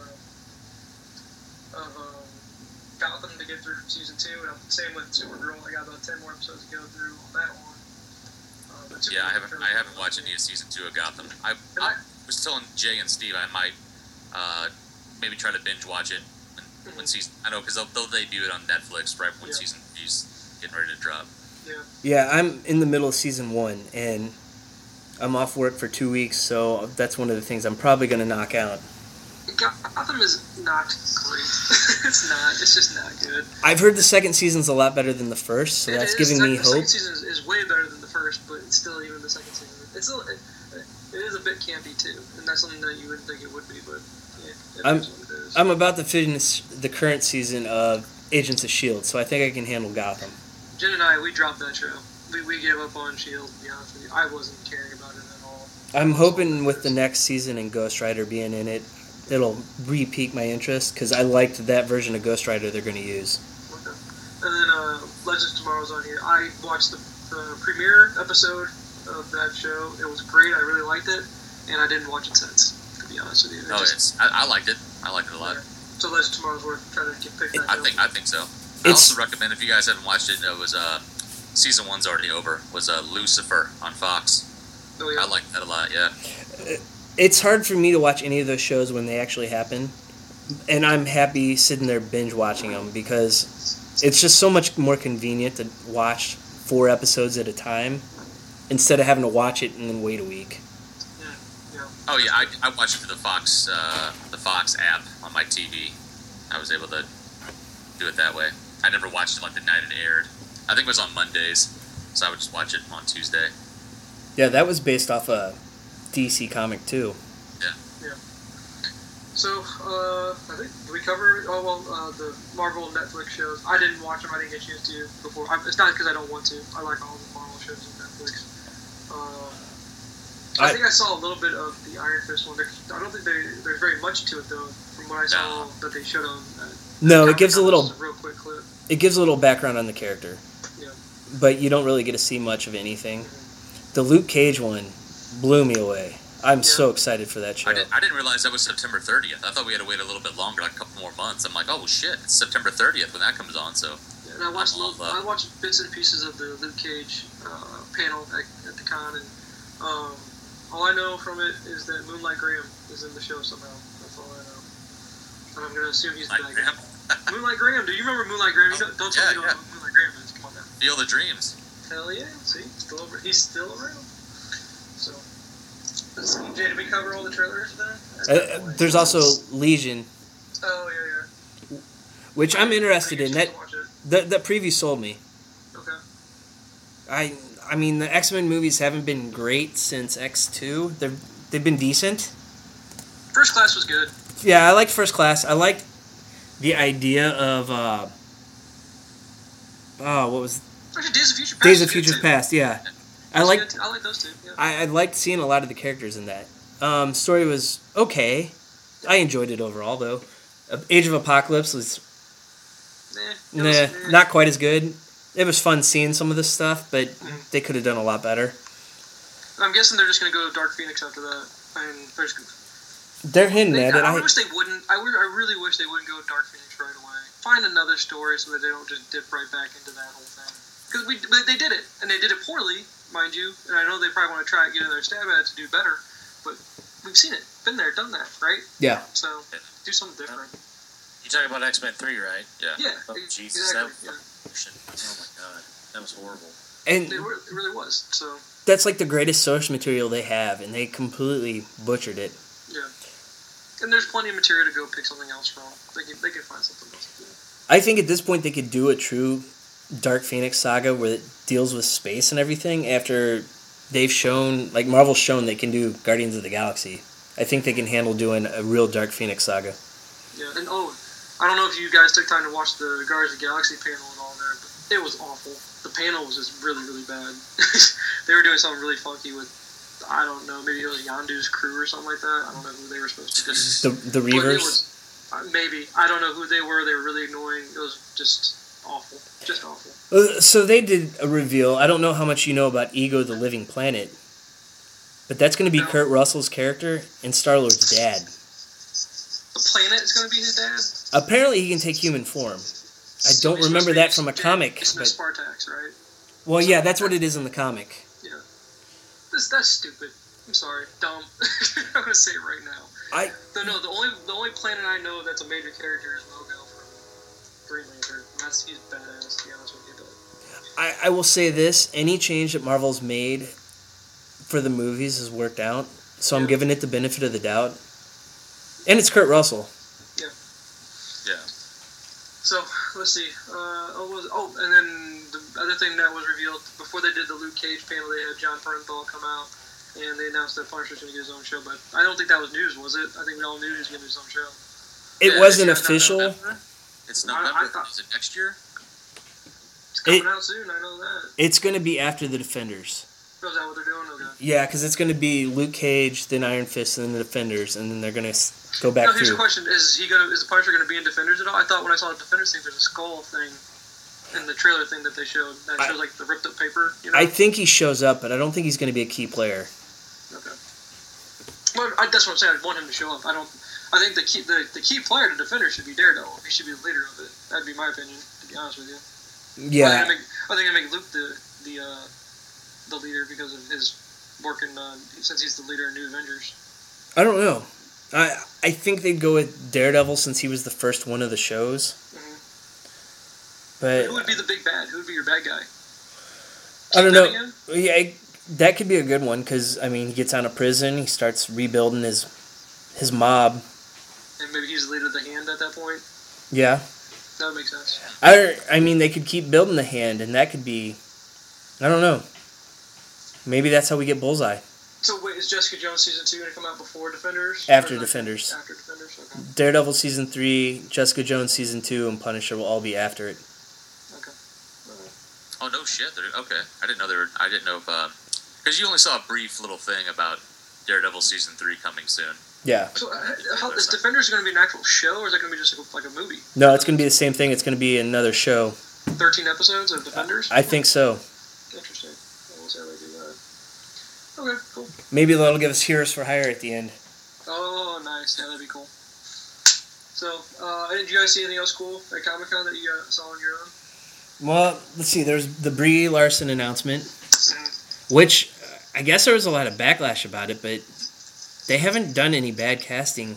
Gotham to get through season 2, and same with Supergirl. I got about 10 more episodes to go through on that one. Yeah, I haven't watched any of season 2 of Gotham. I was telling Jay and Steve I might maybe try to binge watch it when season. I know because they'll debut it on Netflix right when season 3's getting ready to drop. Yeah, I'm in the middle of season 1 and I'm off work for 2 weeks, so that's one of the things I'm probably going to knock out. Gotham is not great. It's not. It's just not good. I've heard the second season's a lot better than the first, so that's giving me hope. The second season is way better than the first, but it's still even the second season. It is a bit campy too, and that's something that you wouldn't think it would be, but yeah, it is what it is. I'm about to finish the current season of Agents of S.H.I.E.L.D., so I think I can handle Gotham. Jen and I, we dropped that show. We gave up on S.H.I.E.L.D., to be honest with you. I wasn't caring about it at all. I'm hoping with the next season and Ghost Rider being in it, it'll re-pique my interest, because I liked that version of Ghost Rider they're going to use. Okay. And then Legends of Tomorrow's on here. I watched the premiere episode of that show. It was great. I really liked it, and I didn't watch it since, to be be honest with you. I liked it. I liked it a lot. Yeah. So that's tomorrow's worth trying to pick that up. I think so. I also recommend, if you guys haven't watched it, it was season 1's already over. Was Lucifer on Fox. Oh, yeah. I liked that a lot. Yeah. It's hard for me to watch any of those shows when they actually happen, and I'm happy sitting there binge watching them because it's just so much more convenient to watch 4 episodes at a time instead of having to watch it and then wait a week. Yeah. Oh yeah, I watched it through the Fox app on my TV. I was able to do it that way. I never watched it like the night it aired. I think it was on Mondays, so I would just watch it on Tuesday. Yeah, that was based off a DC comic too. Yeah. So, I think, did we cover, the Marvel Netflix shows? I didn't watch them, I didn't get a chance to before. It's not because I don't want to. I like all the Marvel shows on Netflix. I think I saw a little bit of the Iron Fist one. I don't think there's very much to it, though, from what I saw that they showed on. No, it gives a little. Real quick clip. It gives a little background on the character. Yeah. But you don't really get to see much of anything. The Luke Cage one blew me away. I'm so excited for that show. I didn't realize that was September 30th. I thought we had to wait a little bit longer, like a couple more months. I'm like, oh shit, it's September 30th when that comes on. So. Yeah, and I watched bits and pieces of the Luke Cage panel at the con, and all I know from it is that Moonlight Graham is in the show somehow. That's all I know. And I'm gonna assume he's the bad guy. Moonlight Graham. Do you remember Moonlight Graham? Don't tell me you don't know who Moonlight Graham is. Come on now. Feel the Dreams. Hell yeah! See, he's still around. So, did we cover all the trailers then? There's also Legion, Oh yeah. which I'm interested in. That That preview sold me. Okay. I mean, the X-Men movies haven't been great since X2. They've been decent. First Class was good. Yeah, I liked First Class. I liked the idea of what was Actually, Days of Future Past. Days of Future Past. Yeah, I like those two. Yeah. I liked seeing a lot of the characters in that. Story was okay. I enjoyed it overall, though. Age of Apocalypse was not quite as good. It was fun seeing some of this stuff, but they could have done a lot better. I'm guessing they're just going to go to Dark Phoenix after that. I mean, they're hinting at it. I wish they wouldn't. I really wish they wouldn't go to Dark Phoenix right away. Find another story so that they don't just dip right back into that whole thing. Because they did it, and they did it poorly, mind you. And I know they probably want to try and get in their stab at it to do better, but we've seen it, been there, done that, right? Yeah. So do something different. You talking about X-Men 3, right? Yeah. Yeah. Oh, Jesus, Exactly. oh my god, that was horrible. And It really was. So that's like the greatest source material they have, and they completely butchered it. yeah. And there's plenty of material to go pick something else from. They can find something else to do. I think at this point they could do a true Dark Phoenix saga where it deals with space and everything after they've shown, like Marvel's shown they can do Guardians of the Galaxy. I think they can handle doing a real Dark Phoenix saga. Yeah, and I don't know if you guys took time to watch the Guardians of the Galaxy panel and all there, but it was awful. The panel was just really, really bad. They were doing something really funky with, I don't know, maybe it was Yondu's crew or something like that. I don't know who they were supposed to be. The Reavers? Maybe. I don't know who they were. They were really annoying. It was just awful. Just awful. So they did a reveal. I don't know how much you know about Ego the Living Planet, but that's going to be Kurt Russell's character and Star-Lord's dad. The planet is going to be his dad? Apparently he can take human form. I don't remember that from a comic. It's no Spartax, right? Well, yeah, that's what it is in the comic. Yeah. That's stupid. I'm sorry. Dumb. I'm going to say it right now. The only planet I know that's a major character is Logo from Green Lantern. And he's badass, to be honest with you. But I will say this. Any change that Marvel's made for the movies has worked out. So I'm giving it the benefit of the doubt. And it's Kurt Russell. Yeah. Yeah. So, let's see. And then the other thing that was revealed, before they did the Luke Cage panel, they had John Bernthal come out, and they announced that Punisher's going to get his own show, but I don't think that was news, was it? I think we all knew he was going to get his own show. It wasn't official. It's November. Is it next year? It's coming out soon, I know that. It's going to be after the Defenders. Oh, is that what they're doing? Okay. Yeah, because it's going to be Luke Cage, then Iron Fist, and then the Defenders, and then they're going to go back Here's through. the question: Is the Punisher going to be in Defenders at all? I thought when I saw the Defenders thing, there's a skull thing in the trailer thing that they showed. That shows like the ripped up paper. You know? I think he shows up, but I don't think he's going to be a key player. Okay. Well, that's what I'm saying. I want him to show up. I think the key player to Defenders should be Daredevil. He should be the leader of it. That'd be my opinion, to be honest with you. Yeah. I think they make Luke the leader because of his working since he's the leader in New Avengers. I don't know. I think they'd go with Daredevil since he was the first one of the shows. Mm-hmm. But who would be the big bad? Who would be your bad guy? I don't know. Again? Yeah, that could be a good one because he gets out of prison, he starts rebuilding his mob. And maybe he's the leader of the Hand at that point. Yeah. That would make sense. They could keep building the Hand, and that could be. I don't know. Maybe that's how we get Bullseye. So wait, is Jessica Jones season 2 going to come out before Defenders? After Defenders. After Defenders, okay. Daredevil season 3, Jessica Jones season 2, and Punisher will all be after it. Okay. Oh no shit! Okay, I didn't know there. I didn't know if because you only saw a brief little thing about Daredevil season 3 coming soon. Yeah. So is Defenders going to be an actual show, or is it going to be just like a movie? No, it's going to be the same thing. It's going to be another show. 13 episodes of Defenders? I think so. Interesting. We'll see how they do that. Okay, cool. Maybe that'll give us Heroes for Hire at the end. Oh, nice. Yeah, that'd be cool. So, did you guys see anything else cool at Comic-Con that you saw on your own? Well, let's see. There's the Brie Larson announcement, which I guess there was a lot of backlash about it, but they haven't done any bad casting.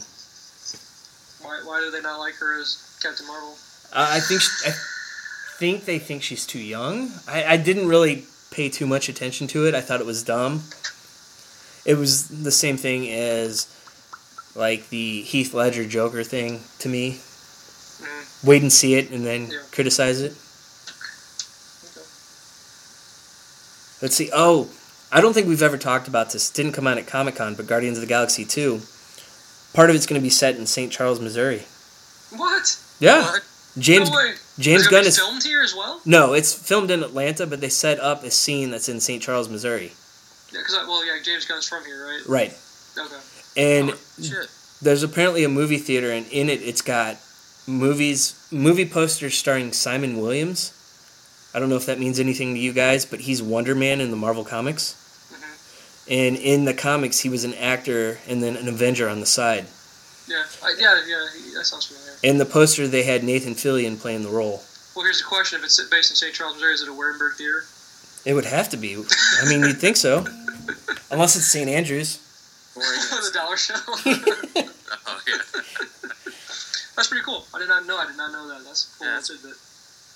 Why do they not like her as Captain Marvel? I think they think she's too young. I didn't really pay too much attention to it. I thought it was dumb. It was the same thing as like the Heath Ledger Joker thing to me. Mm. Wait and see it and then criticize it. Okay. Let's see. Oh, I don't think we've ever talked about this. It didn't come out at Comic-Con, but Guardians of the Galaxy 2. Part of it's going to be set in St. Charles, Missouri. What? Yeah. What? James Gunn is filmed here as well. No, it's filmed in Atlanta, but they set up a scene that's in St. Charles, Missouri. Yeah, James Gunn's from here, right? Right. Okay. And shit. There's apparently a movie theater, and in it, it's got movie posters starring Simon Williams. I don't know if that means anything to you guys, but he's Wonder Man in the Marvel Comics. Mm-hmm. And in the comics, he was an actor and then an Avenger on the side. Yeah, that sounds familiar. In the poster, they had Nathan Fillion playing the role. Well, here's the question. If it's based in St. Charles, Missouri, is it a Warrenburg Theater? It would have to be. I mean, you'd think so. Unless it's St. Andrews. The Dollar Show? Oh, yeah. That's pretty cool. I did not know that. That's cool. Yeah. That's a bit.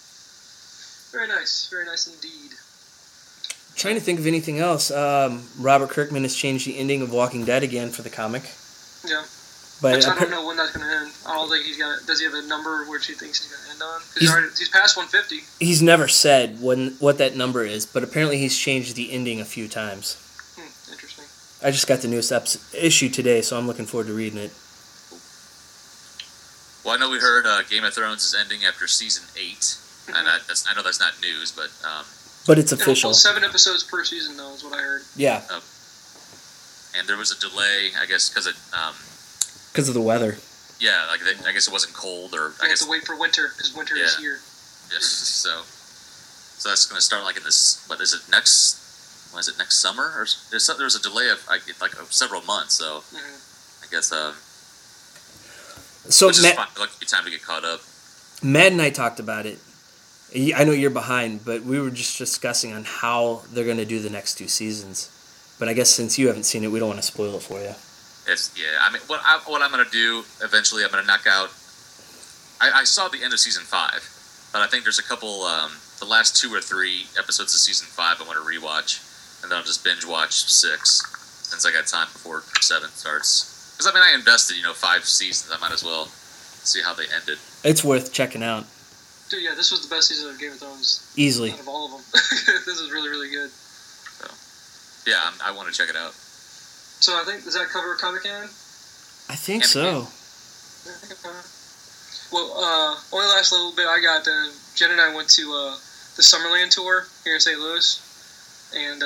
Very nice. Very nice indeed. Trying to think of anything else. Robert Kirkman has changed the ending of Walking Dead again for the comic. Yeah. But I don't know when that's going to end. I don't think does he have a number which he thinks he's going to end on? He's past 150. He's never said what that number is, but apparently he's changed the ending a few times. Interesting. I just got the newest issue today, so I'm looking forward to reading it. Well, I know we heard Game of Thrones is ending after season 8, and I know that's not news, but it's official. 7 episodes per season, though, is what I heard. Yeah. And there was a delay, I guess, because of the weather. Yeah, I guess it wasn't cold, or I guess to wait for winter because winter is here. Yes, so that's going to start like in this. What is it next? When is it next summer? Or there was a delay of several months. So I guess so which is fine. It'll be time to get caught up. Matt and I talked about it. I know you're behind, but we were just discussing on how they're going to do the next 2 seasons. But I guess since you haven't seen it, we don't want to spoil it for you. I mean, what I'm going to do eventually, I'm going to knock out. I saw the end of season 5, but I think there's a couple, the last 2 or 3 episodes of season 5 I want to rewatch, and then I'll just binge watch 6 since I got time before 7 starts. Because I mean, I invested 5 seasons, I might as well see how they ended. It's worth checking out. Dude, yeah, this was the best season of Game of Thrones. Easily. Out of all of them. This is really, really good. So, yeah, I want to check it out. So I think, does that cover Comic-Con? I think so. Well, only last little bit I got, Jen and I went to the Summerland tour here in St. Louis. And,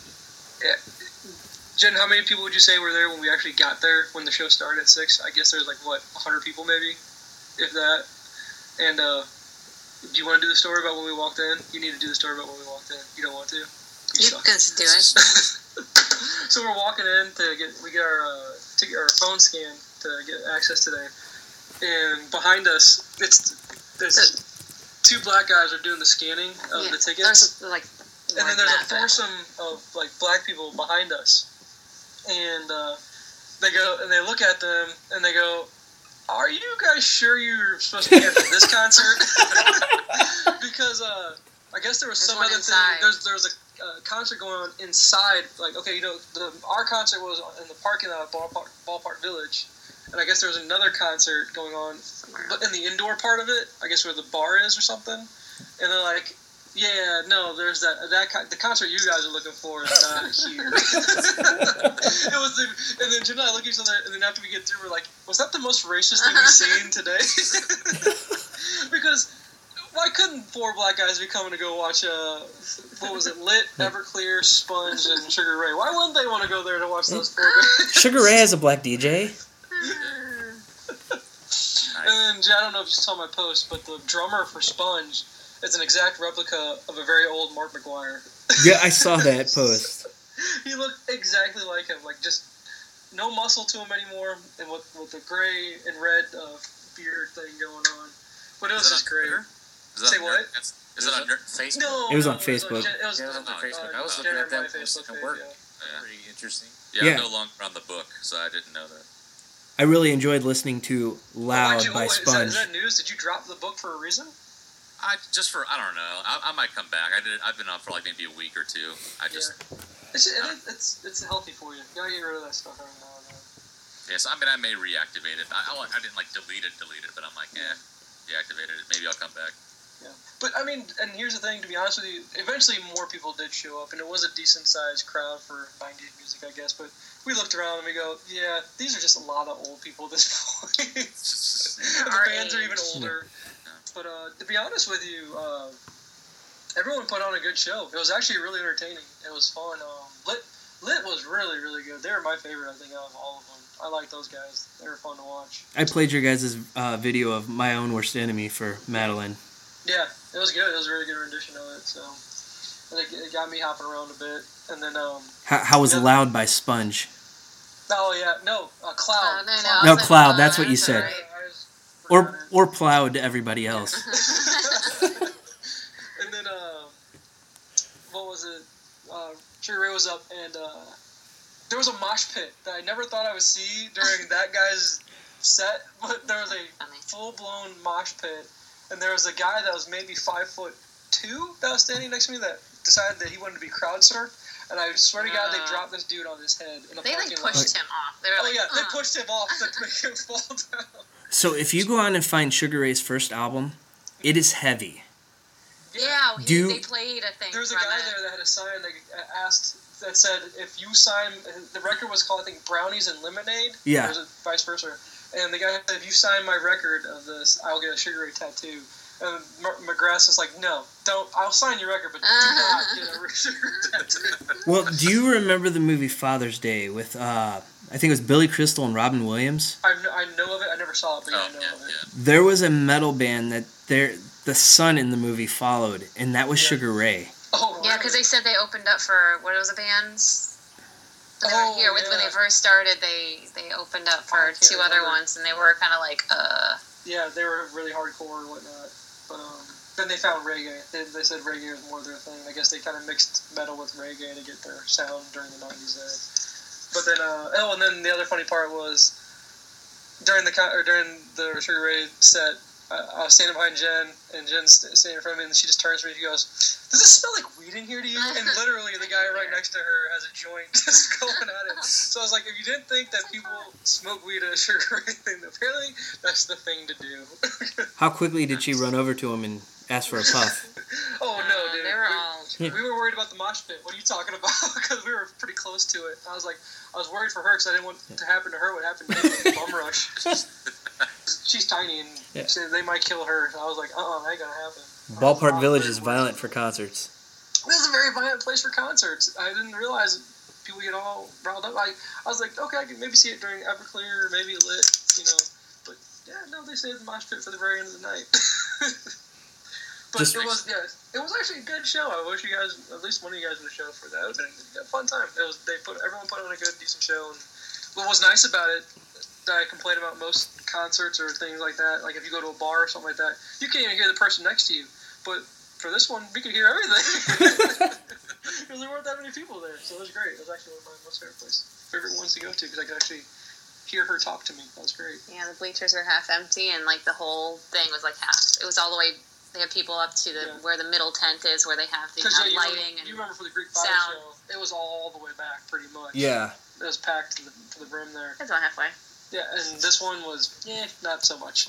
Jen, how many people would you say were there when we actually got there, when the show started at 6? I guess there's 100 people maybe, if that. And, do you want to do the story about when we walked in? You need to do the story about when we walked in. You don't want to? You can do it. So we're walking in we get our or a phone scan to get access today, and behind us, there's two black guys are doing the scanning of the tickets. There's and then there's a foursome of black people behind us, and they go and they look at them and they go, "Are you guys sure you're supposed to be at this concert?" Because I guess there was some other thing. There's a concert going on inside. Our concert was in the parking lot of Ballpark Village, and I guess there was another concert going on in the indoor part of it. I guess where the bar is or something. And they're like, "Yeah, no, there's the concert you guys are looking for is not here." It was, and then Jim and I look at each other, and then after we get through, we're like, "Was that the most racist thing we've seen today?" Because why couldn't four black guys be coming to go watch what was it, Lit, Everclear, Sponge, and Sugar Ray? Why wouldn't they want to go there to watch those four guys? Sugar Ray has a black DJ. And then, I don't know if you saw my post, but the drummer for Sponge is an exact replica of a very old Mark McGuire. Yeah, I saw that post. He looked exactly like him, just no muscle to him anymore, and with the gray and red beard thing going on. But it was just great. Say what? Is it on Facebook? No, it was on Facebook. It was on Facebook. I was looking at that post at work. Pretty interesting. Yeah, I'm no longer on the book, so I didn't know that. I really enjoyed listening to Loud by Sponge. Is that news? Did you drop the book for a reason? I don't know. I might come back. I've been on for maybe a week or two. It's healthy for you. You gotta get rid of that stuff every now and then. Yes, I may reactivate it. I didn't delete it, but I'm deactivated it. Maybe I'll come back. Yeah, but I mean, and here's the thing. To be honest with you, eventually more people did show up, and it was a decent sized crowd for '90s music, I guess. But we looked around and we go, "Yeah, these are just a lot of old people at this point." And the bands are even older. Yeah. But to be honest with you, everyone put on a good show. It was actually really entertaining. It was fun. Lit was really, really good. They were my favorite, I think, out of all of them. I like those guys. They were fun to watch. I played your guys' video of My Own Worst Enemy for Madeline. Yeah, it was good. It was a really good rendition of it. So it got me hopping around a bit. And then how was Loud by Sponge? Oh yeah, no, Cloud. No, Cloud. That's what you said. Right. Or Plowed to everybody else. And then what was it? Sugar Ray was up, and there was a mosh pit that I never thought I would see during that guy's set. But there was a full-blown mosh pit, and there was a guy that was maybe 5'2" that was standing next to me that decided that he wanted to be crowd surfed. And I swear to God, they dropped this dude on his head in a parking lot. They pushed him off. They were they pushed him off to make him fall down. So if you go on and find Sugar Ray's first album, it is heavy. Yeah, they played a thing. There's a guy there that had a sign that said, if you sign, the record was called, I think, Brownies and Lemonade. Yeah. Or was it vice versa? And the guy said, if you sign my record of this, I'll get a Sugar Ray tattoo. And McGrath's is like, no, don't. I'll sign your record, but do not get a Sugar Ray tattoo. Well, do you remember the movie Father's Day with, I think it was Billy Crystal and Robin Williams? I know of it. I never saw it, but I know of it. Yeah. There was a metal band that the son in the movie followed, and that was Sugar Ray. Oh, yeah, because they said they opened up for, what was the bands? When they were here, when they first started, they opened up for two other ones, and they were kind of like, Yeah, they were really hardcore and whatnot. But then they found reggae. They said reggae was more their thing. I guess they kind of mixed metal with reggae to get their sound during the 90s there. But then, and then the other funny part was during the Sugar Ray set, I was standing behind Jen, and Jen's standing in front of me, and she just turns to me and she goes, "Does it smell like weed in here to you?" And literally, the guy right next to her has a joint just going at it. So I was like, if you didn't think that people smoke weed at a Sugar Ray thing, apparently that's the thing to do. How quickly did she run over to him and ask for a puff? Oh, no, dude. they were all... We were worried about the mosh pit. What are you talking about? Because we were pretty close to it. I was worried for her because I didn't want to happen to her what happened to me. Bum rush. She's tiny, and they might kill her. So I was like, that ain't gonna happen. Ballpark Village is violent for concerts. This is a very violent place for concerts. I didn't realize people get all riled up. I was like, okay, I can maybe see it during Everclear or maybe Lit, But yeah, no, they saved the mosh pit for the very end of the night. But it was actually a good show. I wish you guys, at least one of you guys would have showed for that. It would have been a fun time. Everyone put on a good, decent show, and what was nice about it that I complain about most concerts or things like that, like if you go to a bar or something like that, you can't even hear the person next to you. But for this one, we could hear everything. Because there weren't that many people there, so it was great. It was actually one of my most favorite ones to go to because I could actually hear her talk to me. That was great. Yeah, the bleachers were half empty, and like the whole thing was like half. It was all the way. They have people up to where the middle tent is, where they have the lighting and you remember for the Greek Fire sound. Show, it was all the way back pretty much. Yeah. It was packed to the brim there. It's about halfway. Yeah, and this one was, not so much.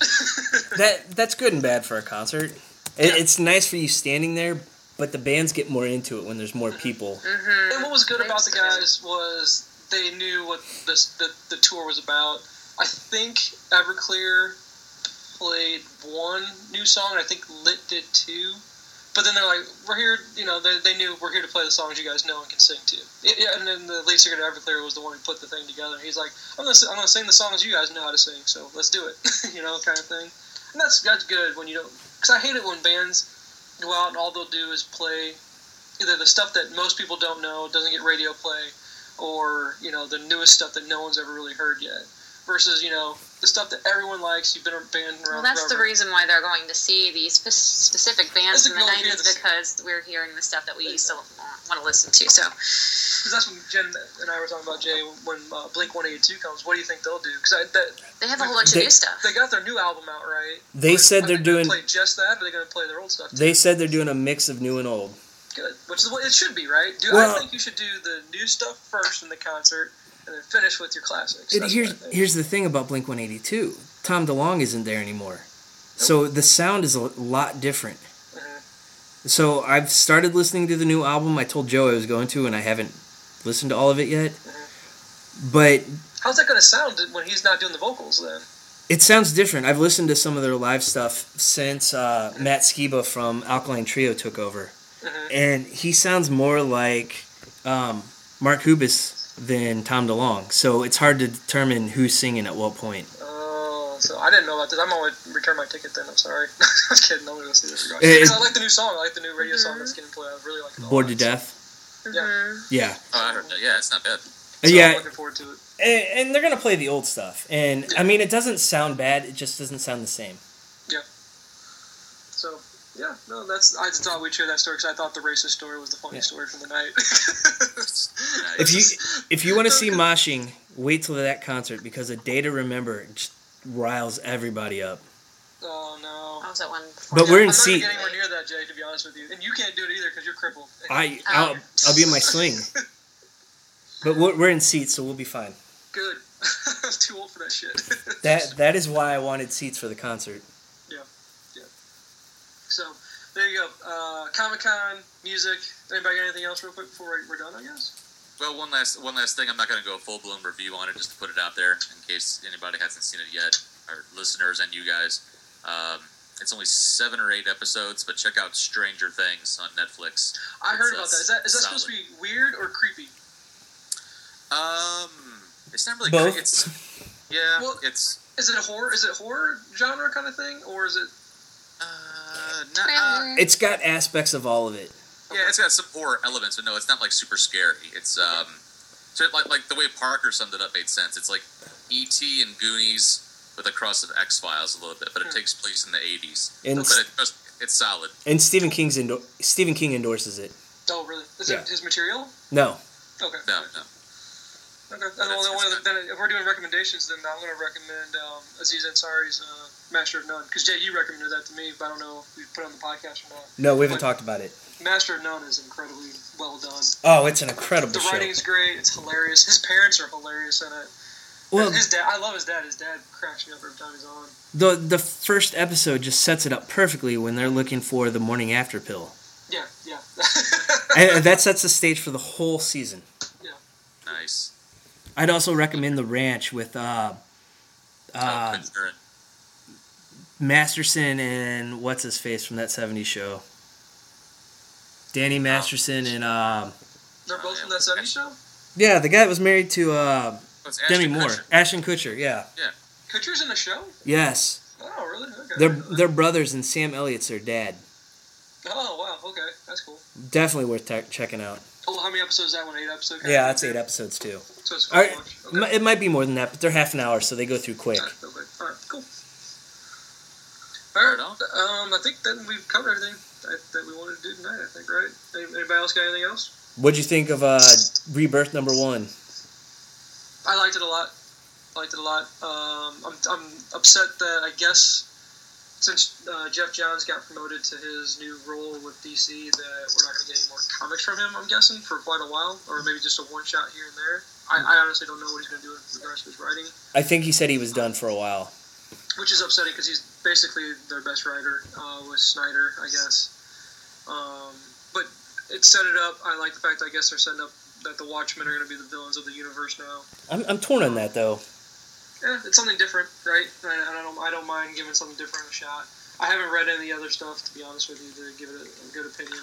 That's good and bad for a concert. It's nice for you standing there, but the bands get more into it when there's more people. Mm-hmm. And what was good about the guys was they knew what the tour was about. I think Everclear played one new song, and I think Lit did two. But then they're like, we're here, they knew we're here to play the songs you guys know and can sing to. And then the lead singer of Everclear was the one who put the thing together. He's like, I'm gonna sing the songs you guys know how to sing, so let's do it, kind of thing. And that's good when you don't, because I hate it when bands go out and all they'll do is play either the stuff that most people don't know, doesn't get radio play, or, the newest stuff that no one's ever really heard yet. Versus, the stuff that everyone likes, you've been a band around. Well, that's forever. the reason why they're going to see these specific bands That's from the 90s, because we're hearing the stuff that we used to want to listen to. So, because that's when Jen and I were talking about, Jay, when Blink-182 comes, what do you think they'll do? Because they have a whole bunch of new stuff. They got their new album out, right? They said they're doing. Play just that, but they're going to play their old stuff too. They said they're doing a mix of new and old. Good, which is what it should be, right? Well, I think you should do the new stuff first in the concert, and then finish with your classics. Here's the thing about Blink-182. Tom DeLonge isn't there anymore. So the sound is a lot different. Mm-hmm. So I've started listening to the new album. I told Joe I was going to, and I haven't listened to all of it yet. Mm-hmm. But how's that going to sound when he's not doing the vocals then? it sounds different. I've listened to some of their live stuff since Matt Skiba from Alkaline Trio took over. Mm-hmm. And he sounds more like Mark Hoobus than Tom DeLonge. So it's hard to determine who's singing at what point. Oh, so I didn't know about this. I'm going to return my ticket then. I'm sorry. I was kidding. I'm going to go see this. Because I like the new song. I like the new radio song that's getting played. I really like it. Bored to Death? Yeah. Yeah. Oh, I heard that. Yeah, it's not bad. So yeah. I'm looking forward to it. And they're going to play the old stuff. And, I mean, it doesn't sound bad. It just doesn't sound the same. Yeah. So, yeah. No, I just thought we'd share that story because I thought the racist story was the funniest story from the night. If you want to see moshing, wait till that concert because A Day to Remember just riles everybody up. Oh, no. I was at one. But we're in I'm seat. not getting anywhere near that, Jay, to be honest with you. And you can't do it either because you're crippled. I'll be in my sling. But we're in seats, so we'll be fine. Good. I was too old for that shit. That is why I wanted seats for the concert. Yeah. So, there you go. Comic-Con, music. Anybody got anything else real quick before we're done, I guess? Well, one last thing. I'm not going to go a full-blown review on it, just to put it out there in case anybody hasn't seen it yet, our listeners and you guys. It's only 7 or 8 episodes, but check out Stranger Things on Netflix. I heard about that. Is that supposed to be weird or creepy? It's not really. Both. Well, it's. Is it a horror? Is it horror genre kind of thing, or is it? It's got aspects of all of it. Yeah, it's got some horror elements, but no, it's not like super scary. It's so like the way Parker summed it up made sense. It's like E.T. and Goonies with a cross of X-Files a little bit, but it takes place in the 80s. And but it's solid. And Stephen King endorses it. Oh, really? Is it his material? No. Okay. No. Okay. If we're doing recommendations, then I'm going to recommend Aziz Ansari's Master of None. Because, Jay, you recommended that to me, but I don't know if we put it on the podcast or not. No, we haven't talked about it. Master of None is incredibly well done. Oh, it's an incredible show. The show. writing's great. It's hilarious. His parents are hilarious in it. Well, his dad, I love his dad. His dad cracks me up every time he's on. The first episode just sets it up perfectly when they're looking for the morning after pill. Yeah. And that sets the stage for the whole season. Yeah. Nice. I'd also recommend The Ranch with Masterson and what's his face from that 70s show. Danny Masterson and they're both from that 70s show? Yeah, the guy that was married to Demi Moore. Kutcher. Ashton Kutcher, yeah. Kutcher's in the show? Yes. Oh, really? Okay. They're brothers and Sam Elliott's their dad. Oh, wow. Okay. That's cool. Definitely worth checking out. Oh, how many episodes is that one? 8 episodes? Yeah, that's 8 episodes too. So it's All fun right, to watch. Okay. it might be more than that, but they're half an hour, so they go through quick. Okay. All right, cool. All right, I think then we've covered everything that we wanted to do tonight, I think, right? Anybody else got anything else? What'd you think of Rebirth #1? I liked it a lot. I'm upset that I guess since Jeff Johns got promoted to his new role with DC that we're not going to get any more comics from him, I'm guessing, for quite a while. Or maybe just a one-shot here and there. I honestly don't know what he's going to do with regards to his writing. I think he said he was done for a while. Which is upsetting because he's basically their best writer with Snyder, I guess. But it set it up. I like the fact that I guess they're setting up that the Watchmen are going to be the villains of the universe now. I'm torn on that, though. Yeah, it's something different, right? I don't mind giving something different a shot. I haven't read any of the other stuff, to be honest with you, to give it a good opinion.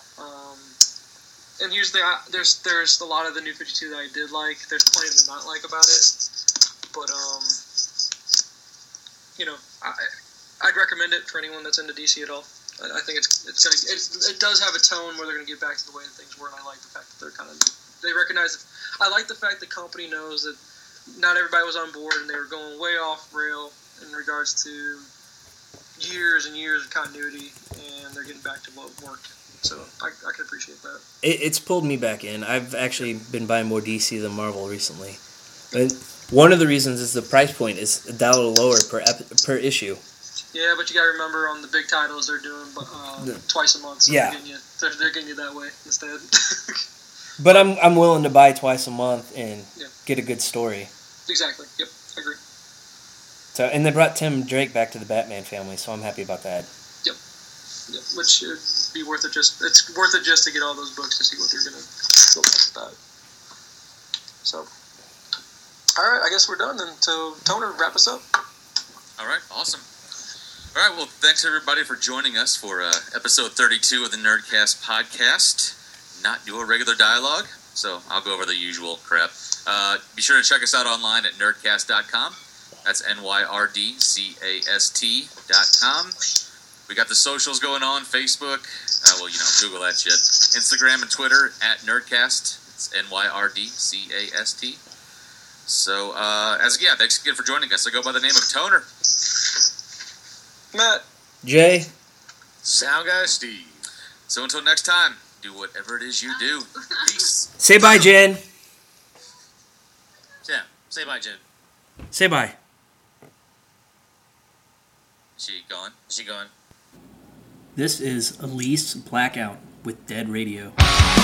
And here's there's a lot of the New 52 that I did like. There's plenty to not like about it, but I'd recommend it for anyone that's into DC at all. I think it does have a tone where they're gonna get back to the way that things were, and I like the fact that they recognize it. I like the fact the company knows that not everybody was on board and they were going way off rail in regards to years and years of continuity, and they're getting back to what worked. So I can appreciate that. It's pulled me back in. I've actually been buying more DC than Marvel recently. And one of the reasons is the price point is $1 lower per issue. Yeah, but you gotta remember on the big titles they're doing twice a month. So yeah, they're getting you that way instead. But I'm willing to buy twice a month and get a good story. Exactly. Yep, I agree. So, and they brought Tim Drake back to the Batman family, so I'm happy about that. Yep, which should be worth it. It's worth it just to get all those books to see what they're gonna go with that. So, all right, I guess we're done. Then, so Toner, wrap us up. All right, awesome. All right, well, thanks everybody for joining us for episode 32 of the Nerdcast podcast. Not your regular dialogue, so I'll go over the usual crap. Be sure to check us out online at nerdcast.com. That's nerdcast.com. We got the socials going on, Facebook. Google that shit. Instagram and Twitter at Nerdcast. It's nerdcast. So, thanks again for joining us. I go by the name of Toner. Matt. Jay. Sound guy Steve. So until next time, do whatever it is you do. Peace. Say bye, Jen. Yeah, say bye, Jen. Say bye. She gone? This is Elise Blackout with Dead Radio.